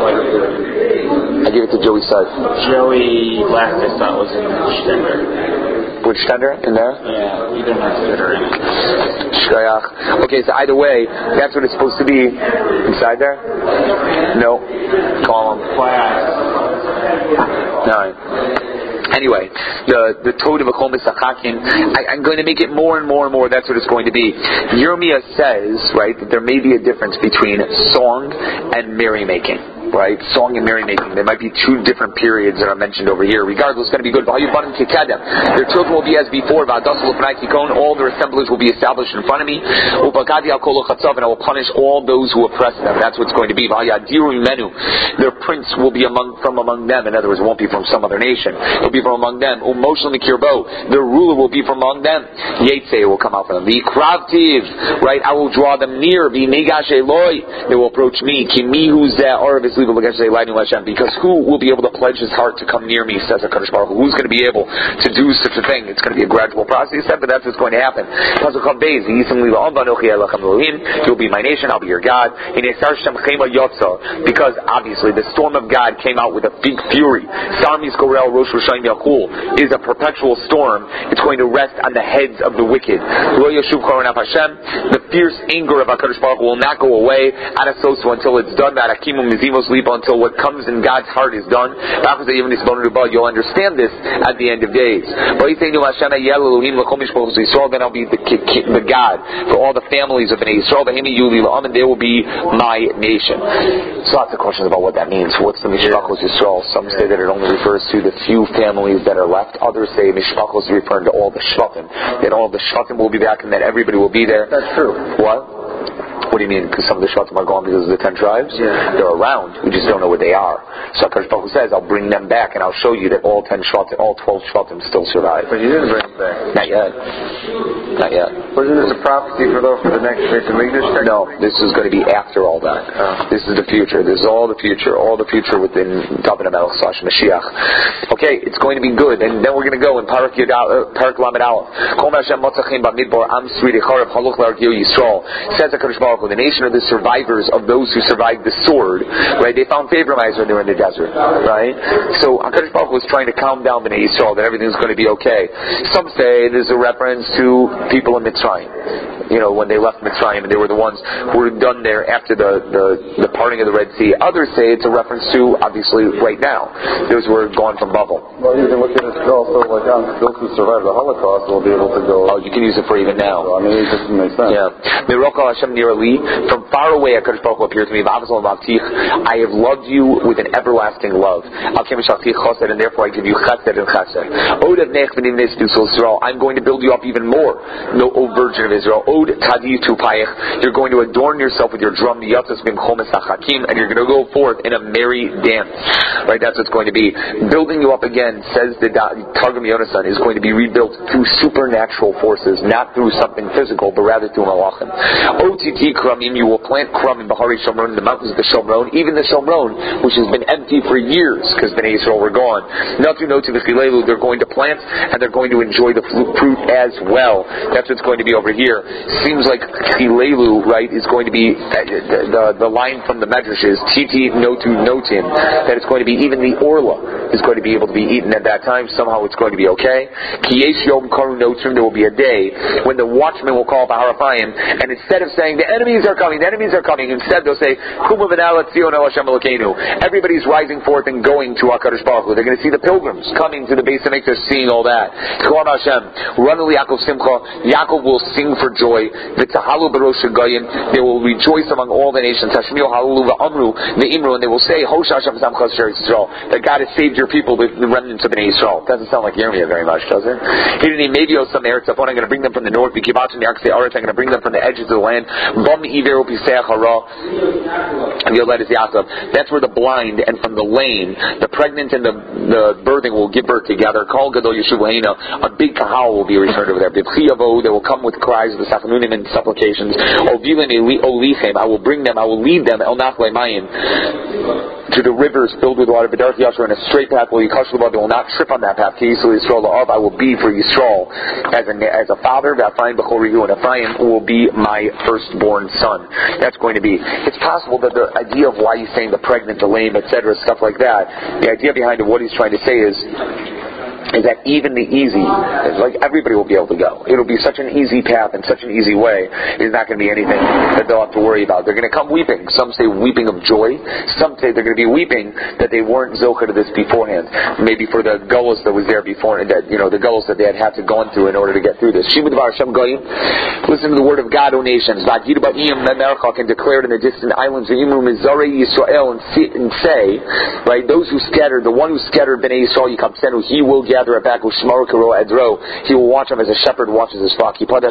I give it to Joey Sud. Joey Black, I thought, was in Stender. Which Stender? In there? Yeah, he didn't have Stender in it. Shkayach. Okay, so either way, that's what it's supposed to be. Inside there? No. Call him. Alright. Anyway, the the Todah of Kol Mesachakim, I'm going to make it more and more and more. That's what it's going to be. Yirmiyah says, right, that there may be a difference between song and merrymaking. Right, song and merrymaking. There might be two different periods that are mentioned over here. Regardless, it's going to be good. Their children will be as before. All their assemblies will be established in front of me. And I will punish all those who oppress them. That's what's going to be. Their prince will be among from among them. In other words, it won't be from some other nation. It will be from among them. Their ruler will be from among them. Yetzeh will come out from them. The Kravtiv, right? I will draw them near. They will approach me. Because who will be able to pledge his heart to come near me, says HaKadosh Baruch Hu? Who's going to be able to do such a thing? It's going to be a gradual process, he said, but that's what's going to happen. You'll be my nation, I'll be your God. Because obviously the storm of God came out with a big fury. Is a perpetual storm. It's going to rest on the heads of the wicked. The fierce anger of HaKadosh Baruch Hu will not go away until it's done. Until what comes in God's heart is done. You'll understand this at the end of days. Then I'll be the, the God for all the families of Bnei Yisrael, and they will be my nation. So lots of questions about what that means. What's the Mishpachos Yisrael? Some say that it only refers to the few families that are left. Others say Mishpachos is referring to all the Shvatim. That all the Shvatim will be back and that everybody will be there. That's true. What? What do you mean? Because some of the Shvatim are gone because of the ten tribes? Yeah. They're around. We just don't know where they are. So HaKadosh Baruch Hu says, I'll bring them back and I'll show you that all ten Shvatim, all twelve Shvatim still survive. But you didn't bring them back. Not yet. Not yet. Wasn't this a prophecy for those for the next Beis HaMikdash? No, this is going to be after all that. Oh. This is the future. This is all the future. All the future within David HaMelech slash Mashiach. Okay, it's going to be good. And then we're going to go in Parak Lamed Aleph. Says HaKadosh Baruch Hu, the nation of the survivors of those who survived the sword, right? They found favor when they were in the desert, right? So HaKadosh Baruch Hu was trying to calm down Bnei Yisrael that everything's going to be okay. Some say there's a reference to people in Mitzrayim. You know, when they left Mitzrayim, and they were the ones who were done there after the, the, the parting of the Red Sea. Others say it's a reference to, obviously, right now. Those who were gone from Babel. Well, you can look at it also like um, those who survived the Holocaust will be able to go. Oh, you can use it for even now. So, I mean, it just makes sense. Yeah. From far away, HaKadosh Baruch Hu appeared to me. I have loved you with an everlasting love. And therefore I give you chesed and chesed. I'm going to build you up even more. No, O Virgin of Israel. You're going to adorn yourself with your drum, and you're going to go forth in a merry dance. Right, that's what's going to be. Building you up again, says the Targum Yonasan, is going to be rebuilt through supernatural forces, not through something physical, but rather through malachim. O T T Kramim, you will plant Kram in Bahari Shomron, the mountains of the Shomron, even the Shomron, which has been empty for years because Bnei Yisrael were gone. Natu Noti V'chilelu, they're going to plant and they're going to enjoy the fruit as well. That's what's going to be over here. Seems like Chilelu, right, is going to be uh, the, the the line from the Medrash is Titi Notu Notin, that it's going to be even the Orla is going to be able to be eaten at that time. Somehow it's going to be okay. Kiyesh Yom Karu Notrim, there will be a day when the watchman will call Baharafayim, and instead of saying the enemies are coming, the enemies are coming, instead they'll say Kuma V'nala Tzion El Hashem Elokeinu. Everybody's rising forth and going to HaKadosh Baruch Hu. They're going to see the pilgrims coming to the Beis HaMikdash, seeing all that. Chol Hashem, Ranu Yaakov Simcha. Yaakov will sing for joy. joy. V'tahalu b'rosh hagoyim, they will rejoice among all the nations. Hashmiu halalu v'amru ve'imru, and they will say, Hosh Hashem Zamchas Yisrael, that God has saved your people, the remnants of Bnei Yisrael. Doesn't sound like Yirmiyah very much, does it? Hidini maybe some eretz upon. I'm going to bring them from the north. I'm going to bring them from the edges of the land. Bam iveru piseach hara. And Yolet is Yaakov. That's where the blind and from the lame, the pregnant and the the birthing will give birth together. Kol gadol yeshuv lahina. A big kahal will be returned over there. B'chiyavo, they will come with cries of the sachanunim and supplications. Ovilim olichem. I will bring them. I will lead them. El nachle mayim. To the rivers filled with water. B'darth yashar, in a straight path will yikashu l'bad. They will not trip on that path. Ki Yisrael Yisrael la'av. I will be for Yisrael as a as a father. V'afayim b'chol rihu, and Ephraim will be my firstborn son. That's going to be. It's possible that the idea of why he's saying the pregnant, the lame, et cetera, stuff like that. The idea behind it, what he's trying to say is. is that even the easy, like everybody will be able to go. It'll be such an easy path and such an easy way. It's not going to be anything that they'll have to worry about. They're going to come weeping. Some say weeping of joy. Some say they're going to be weeping that they weren't zocher to this beforehand. Maybe for the gullus that was there before, that you know the gullus that they had had to go through in order to get through this. Listen to the word of God, O nations. And declare it in the distant islands, Yisrael, and say, right? Those who scattered, the one who scattered Bnei Yisrael, Yikabsenu, he will gather it back. He will watch him as a shepherd watches his flock. Because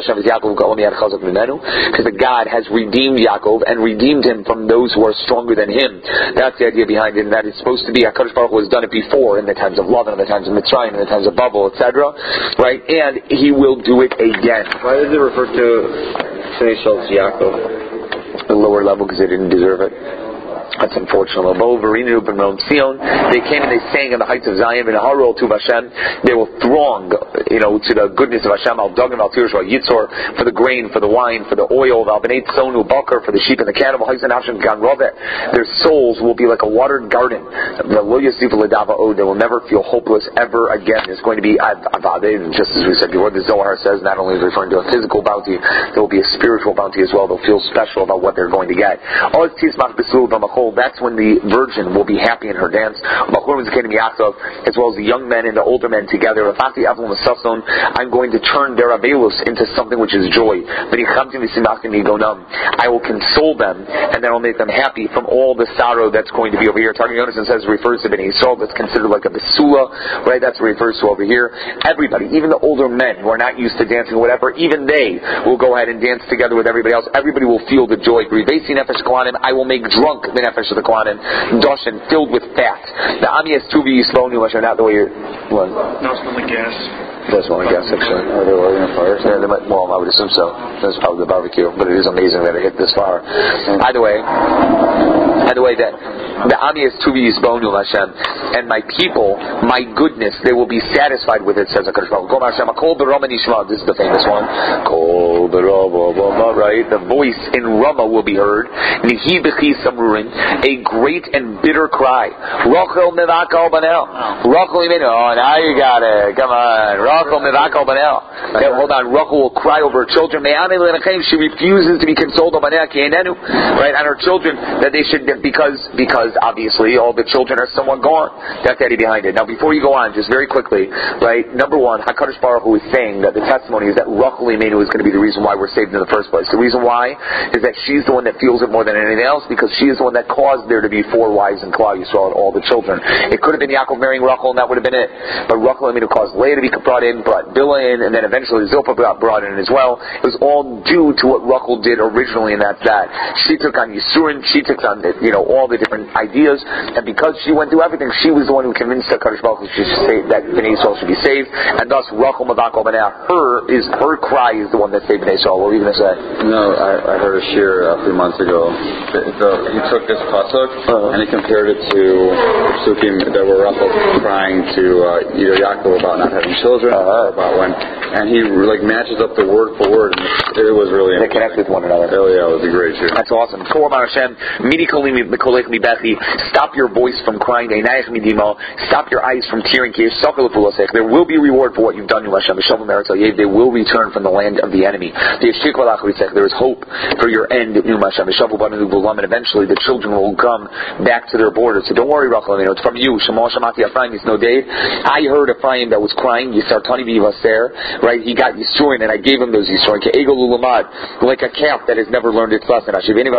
the God has redeemed Yaakov and redeemed him from those who are stronger than him. That's the idea behind it, and that it's supposed to be HaKadosh Baruch Hu has done it before in the times of Lavan, in the times of Mitzrayim, in the times of Babel, et cetera. Right? And he will do it again. Why does it refer to Bnei Yisrael as Yaakov? The lower level because they didn't deserve it. That's unfortunate. They came and they sang in the heights of Zion, and Harol to Hashem. They will throng, you know, to the goodness of Hashem. Al Dagim, Al Tirish, Al Yitzor, for the grain, for the wine, for the oil, Al Bnei Tzonu, Bakar, for the sheep and the cattle. Their souls will be like a watered garden. They will never feel hopeless ever again. It's going to be, just as we said before, the Zohar says, not only is referring to a physical bounty, there will be a spiritual bounty as well. They'll feel special about what they're going to get. That's when the virgin will be happy in her dance, as well as the young men and the older men together. I'm going to turn their avelus into something which is joy. I will console them, and then I'll make them happy from all the sorrow that's going to be over here. Targum Yonason says refers to Bnei Yisrael, that's considered like a besula, right? That's what it refers to over here. Everybody, even the older men who are not used to dancing or whatever, even they will go ahead and dance together with everybody else. Everybody will feel the joy. I will make drunk the nefesh of the Kohanim, doshen, filled with fat. The Amiyas Tuvi Yisbonu, which are not the way you're... What? No, it's not the gas. It does smell like gas, actually. Are they lighting a fire? Yeah, they might, well, I would assume so. That's probably the barbecue, but it is amazing that it hit this far. Either way, either way, that the Amiyas Tuvi Yisbonu, Hashem, and my people, my goodness, they will be satisfied with it, says HaKadosh Baruch Hu. Hashem, Kol b'Rama nishma, this is the famous one. Kol b'Rama, right? The voice in Rama will be heard. Nihi b'chi samrurin, a great and bitter cry. Rachel mevakal banel. Rachel imenu. Oh, now you got it. Come on. Rachel mevakal banel. Hold on. Rachel will cry over her children. She refuses to be consoled on banel kienenu. Right? On her children, that they should, because, because obviously all the children are somewhat gone. That's the idea behind it. Now, before you go on, just very quickly, right? Number one, HaKadosh Baruch Hu is saying that the testimony is that Rachel imenu is going to be the reason why we're saved in the first place. The reason why is that she's the one that feels it more than anything else, because she is the one that caused there to be four wives in Klal Yisrael and all the children. It could have been Yaakov marrying Rachel, and that would have been it. But Rachel Aminu caused Leah to be brought in, brought Bilhah in, and then eventually Zilpah got brought in as well. It was all due to what Rachel did originally, and that's that. She took on Yisurin, she took on the, you know, all the different ideas, and because she went through everything, she was the one who convinced HaKadosh Baruch Hu that Bnei Yisrael should be saved, and thus Rachel Mavakal Banah, her is her cry is the one that saved Bnei Yisrael. What were you going to say? No, I, I heard a shir a few months ago. The, the, he took this pasuk uh-huh. and he compared it to psukim that were Rachel crying to uh, either Yaakov about not having children uh-huh. or about when, and he like matches up the word for word. And it was really they connect with one another. Oh yeah, it was a great shir. That's awesome. Stop your voice from crying. Stop your eyes from tearing. There will be reward for what you've done. They will return from the land of the enemy. There is hope for your end. And eventually the children will come back to their borders. So don't worry, Rachel. You know, it's from you. I heard Ephraim that was crying. right? He got Yisurin, and I gave him those Yisurin. Ke'egel ulamad, like a calf that has never learned its lesson.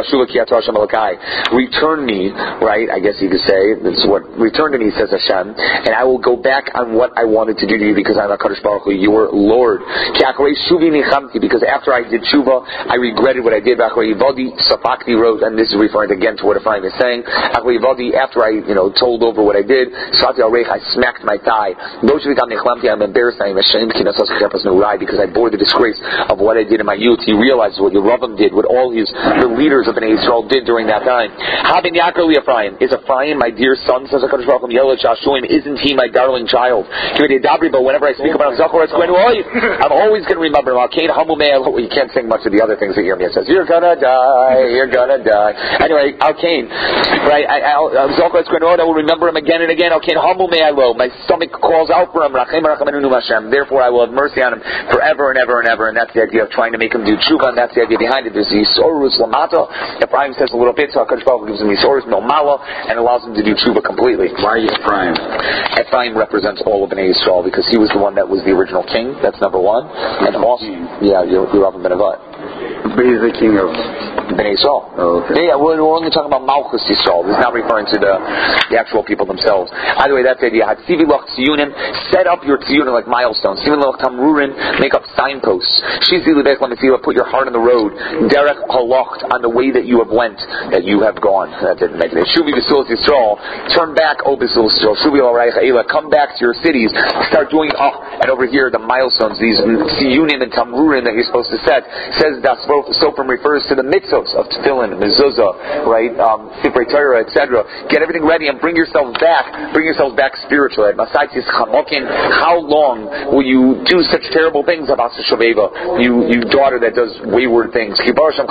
Return me, right? I guess you could say, that's what, return to me, says Hashem, and I will go back on what I wanted to do to you because I'm HaKadosh Baruch Hu, your Lord. Because after I did tshuva, I regretted what I did. Safakti wrote, and this is referring again to what Ephraim is saying, after I, you know, told over what I did, I smacked my thigh. I'm embarrassed, I am ashamed because I bore the disgrace of what I did in my youth. He realizes what Yeravim did, what all his, the leaders of Bnei Yisrael did during that time. Habin Yaakov Ephraim, is Ephraim my dear son, says HaKadosh Baruch Hu, isn't he my darling child? But whenever I speak about him, I'm always going to remember him. You can't sing much of the other things that Yirmiyah says. You're gonna die, you're gonna die. Anyway, Al-Kain, right? I, I, I will remember him again and again. Al-Kain, my stomach calls out for him. Therefore, I will have mercy on him forever and ever and ever. And that's the idea of trying to make him do tshuva, and that's the idea behind it. There's Yisorus Lamata. Ephraim says a little bit, so HaKadosh Baruch Hu gives him Yisorus Milmala and allows him to do tshuva completely. Why Ephraim? Ephraim represents all of Bnei Yisrael because he was the one that was the original king. That's number one. And also, yeah, Yeravim ben Nevat. But he's the king of Bnei Yisrael. Oh, okay. Yeah, we're, we're only talking about Malchus Yisrael. This is not referring to the, the actual people themselves. Either way, that's the idea. Hatzivi loch tziyunim, set up your tziyunim like milestones. Sivan loch tamrurin, make up signposts. Shizi libech lametziva, put your heart on the road. Derek halocht, on the way that you have went, that you have gone. That didn't make it. Shuvi b'sulas Yisrael, turn back, O b'sulas Yisrael. Shuvi l'rayich ha'ila, come back to your cities. Start doing, oh, and over here, the milestones, these tziyunim and tamrurin that you're supposed to set, says das Sofrim refers to the mitzvos of tefillin, mezuzah, right, um, Sifrei Torah, et cetera. Get everything ready and bring yourselves back. Bring yourselves back spiritually. How long will you do such terrible things, you you daughter that does wayward things? Hashem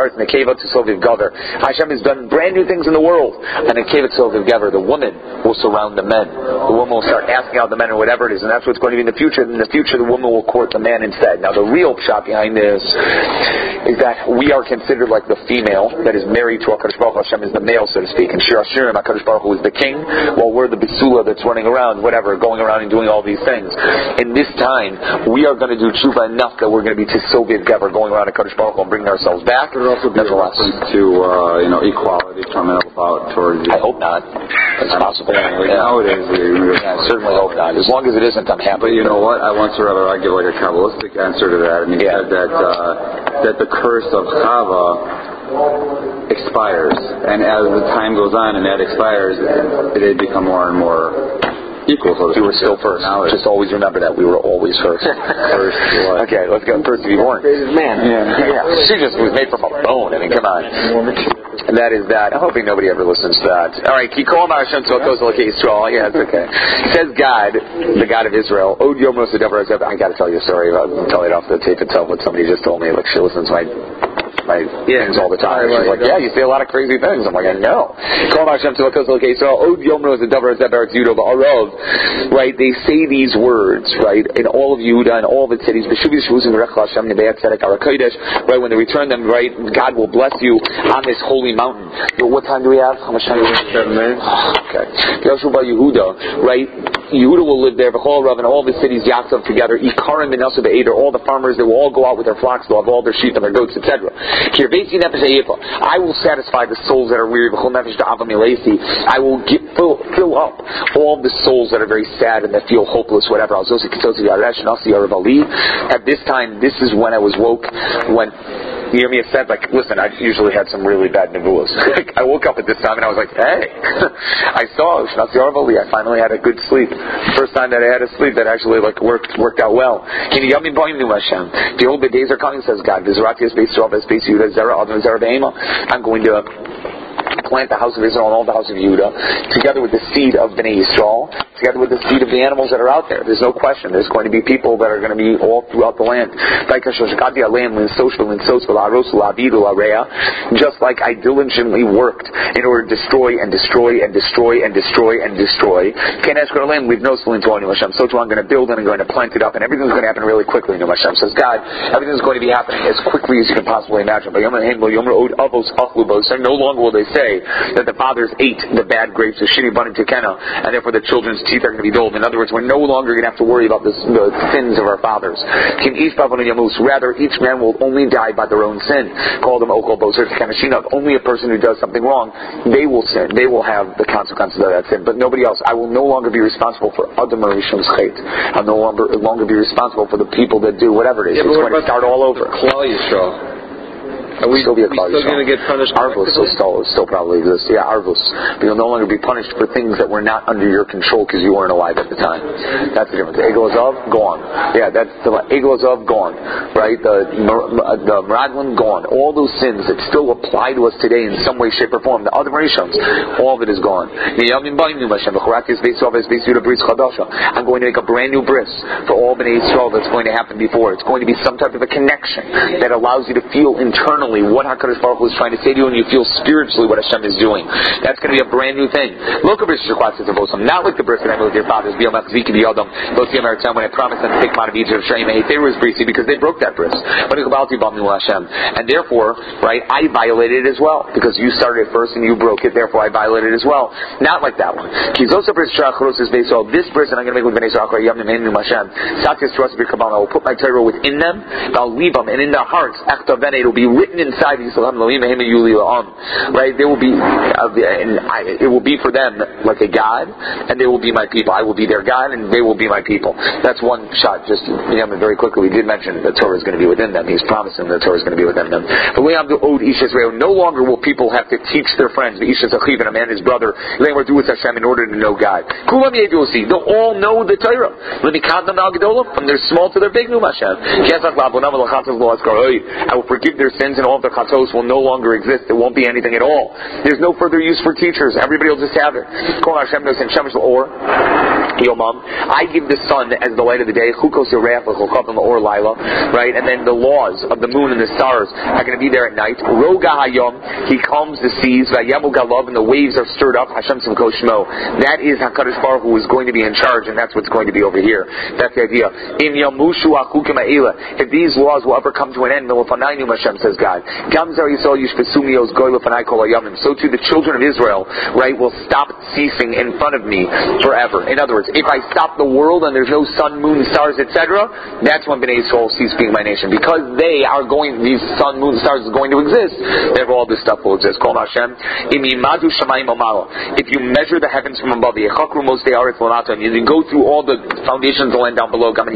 has done brand new things in the world, and the woman will surround the men. The woman will start asking out the men or whatever it is, and that's what's going to be in the future. In the future, the woman will court the man instead. Now, the real shot behind this is that we are considered like the female that is married to HaKadosh Baruch Hu. Hashem is the male, so to speak. And Shir Hashirim, HaKadosh Baruch Hu is the king, while we're the Besula that's running around, whatever, going around and doing all these things. In this time, we are going to do tshuva enough that we're going to be Tisoviet Gever, going around HaKadosh Baruch Hu and bringing ourselves back. Could it also be a reference to, uh, you know, equality coming about towards you? I hope not. It's possible. Yeah, like yeah. Nowadays, we, we yeah, I certainly hope not. As long as it isn't, I'm happy. But you know what? I once rather I give like a Kabbalistic answer to that, and he yeah. said that uh, that the curse of Chava expires, and as the time goes on and that expires, it, it become more and more equal. So we were still first. Just always remember that we were always first. First. Okay, let's go first to be born. Man. Yeah. yeah. She just was made from a bone. I mean, come on. And that is that. I'm hoping nobody ever listens to that. All right, Kikom Hashem Tzolkos Elokei Yisrael. Yeah, it's okay. Says God, the God of Israel. Od Yom Rosh Hadavar Hazeh. I got to tell you a story. I'll tell it off the tape itself. What somebody just told me. Like she listens to my. my yeah, things all the time. She's like, yeah, you say a lot of crazy things. I'm like, I know. Right, they say these words, right, in all of Yehuda and all of its cities. Right, when they return them, right, God will bless you on this holy mountain. What time do we have? How much time do we have? Seven minutes. Okay. Yehuda, right? Yehuda will live there, B'chol Rav, and all the cities Yaakov together, Ikarim and Nasa Be'eder, all the farmers, they will all go out with their flocks, they'll have all their sheep and their goats, et cetera. I will satisfy the souls that are weary, I will get, fill, fill up all the souls that are very sad and that feel hopeless, whatever. At this time, this is when I was woke, when Yirmiyah said, like, listen, I usually had some really bad nevuos. I woke up at this time and I was like, hey, I saw Shnatz Yarvali. I finally had a good sleep. First time that I had a sleep that actually like worked worked out well. Behold, the days are coming, says God. I'm going to plant the house of Israel and all the house of Yehuda together with the seed of Bnei Yisrael, together with the seed of the animals that are out there. There's no question. There's going to be people that are going to be all throughout the land. Just like I diligently worked in order to destroy and destroy and destroy and destroy and destroy. We've no so too I'm going to build and I'm going to plant it up, and everything's going to happen really quickly. Hashem says, God, everything's going to be happening as quickly as you can possibly imagine. No longer will they say, say that the fathers ate the bad grapes, the shitty bunny tekena, and therefore the children's teeth are going to be dulled. In other words, we're no longer going to have to worry about this, the sins of our fathers. Rather, each man will only die by their own sin. Call them okol boser tekena. Only a person who does something wrong, they will sin. They will have the consequences of that sin, but nobody else. I will no longer be responsible for Adam Rishon's chait. I'll no longer, longer be responsible for the people that do whatever it is. Yeah, it's going to start all over. Klal Yisrael. Are we still be a we still going to get punished? Arvus will still, still probably exist. Yeah, Arvus. But you'll no longer be punished for things that were not under your control because you weren't alive at the time. That's the difference. Egel Azav, gone. Yeah, that's the Egel Azav, gone. Right? The the Meradlin, gone. All those sins that still apply to us today in some way, shape, or form. The other Marishams, all of it is gone. I'm going to make a brand new bris for all Bnei Yisrael that's going to happen before. It's going to be some type of a connection that allows you to feel internally what HaKadosh Baruch Hu is trying to say to you, and you feel spiritually what Hashem is doing. That's going to be a brand new thing. Look at bris requests of Osam, not like the bris that I made with your fathers. When I promised them to take them out of Egypt, they were brisi because they broke that bris. And therefore, right, I violated it as well because you started it first and you broke it. Therefore, I violated it as well. Not like that one. This bris that I'm going to make with Bnei Yisrael, I will put my Torah within them. I'll leave them, and in their hearts, it will be written inside. Right? They will be, uh, and I, it will be for them like a God, and they will be my people. I will be their God, and they will be my people. That's one shot. Just you know, very quickly, we did mention that Torah is going to be within them. He's promising that Torah is going to be within them. But no longer will people have to teach their friends, the Isha Zachiv and a man his brother, do with Hashem in order to know God. They'll all know the Torah. From their small to their big, I will forgive their sins, and all of their chatos will no longer exist. There won't be anything at all. There's no further use for teachers. Everybody will just have it. Or Yomam, I give the sun as the light of the day, right? And then the laws of the moon and the stars are going to be there at night. Roga Hayom, he calms the seas, and the waves are stirred up. Hashem Simko Shmo. That is HaKadosh Baruch Hu is going to be in charge, and that's what's going to be over here. That's the idea. If these laws will ever come to an end, Hashem says God. So too the children of Israel, right, will stop ceasing in front of me forever. In other words, if I stop the world and there's no sun, moon, stars, et cetera, that's when Bnei Yisrael cease being my nation. Because they are going, these sun, moon, stars is going to exist, therefore all this stuff will exist. Call Hashem. If you measure the heavens from above, and you go through all the foundations of the land down below, I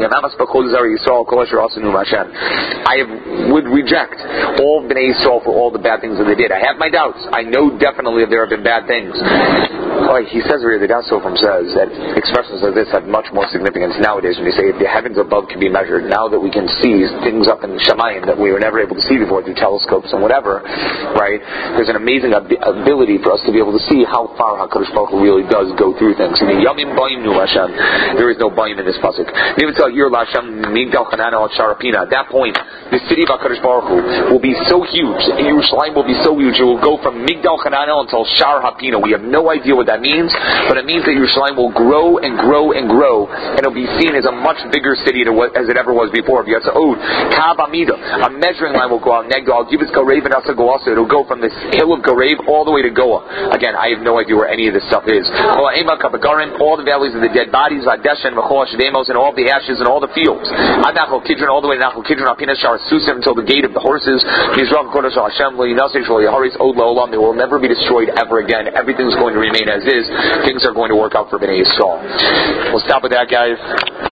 have, would reject all Bnei Yisrael for all the bad things that they did. I have my doubts. I know definitely that there have been bad things. Like he says here, the Das Sofrim says that expressions like this have much more significance nowadays when you say if the heavens above can be measured, now that we can see things up in Shamayim that we were never able to see before through telescopes and whatever, right? There's an amazing ab- ability for us to be able to see how far HaKadosh Baruch Hu really does go through things. I mean, Yamim Bayim Nu Hashem. There is no Bayim in this pasuk. Even tell Yir Lashem Migdal Chanana Al Sharapina. At that point, the city of HaKadosh Baruch Hu will be so huge, and Yerushalayim will be so huge, it will go from Migdal Chanana until Shar Hapina. We have no idea what that means, but it means that Yerushalayim will grow and grow and grow, and it will be seen as a much bigger city to what, as it ever was before. Yatzaod, Kab Amida, a measuring line will go out. Negdo, I'll give it Garev and Asa Goasa. It'll go from this hill of Garev all the way to Goa. Again, I have no idea where any of this stuff is. All the valleys of the dead bodies, Vadeshan, Machol Shademos, and all the ashes and all the fields. Adachol Kidron, all the way to Nachol Kidron, Apina Shar Susim, until the gate of the horses. Mizrach Kodesh Hashem, Yinaseh Shol Yaharis Od Laolam. They will never be destroyed ever again. Everything's going to remain as is. Things are going to work out for Bnei Yisrael. We'll stop with that, guys.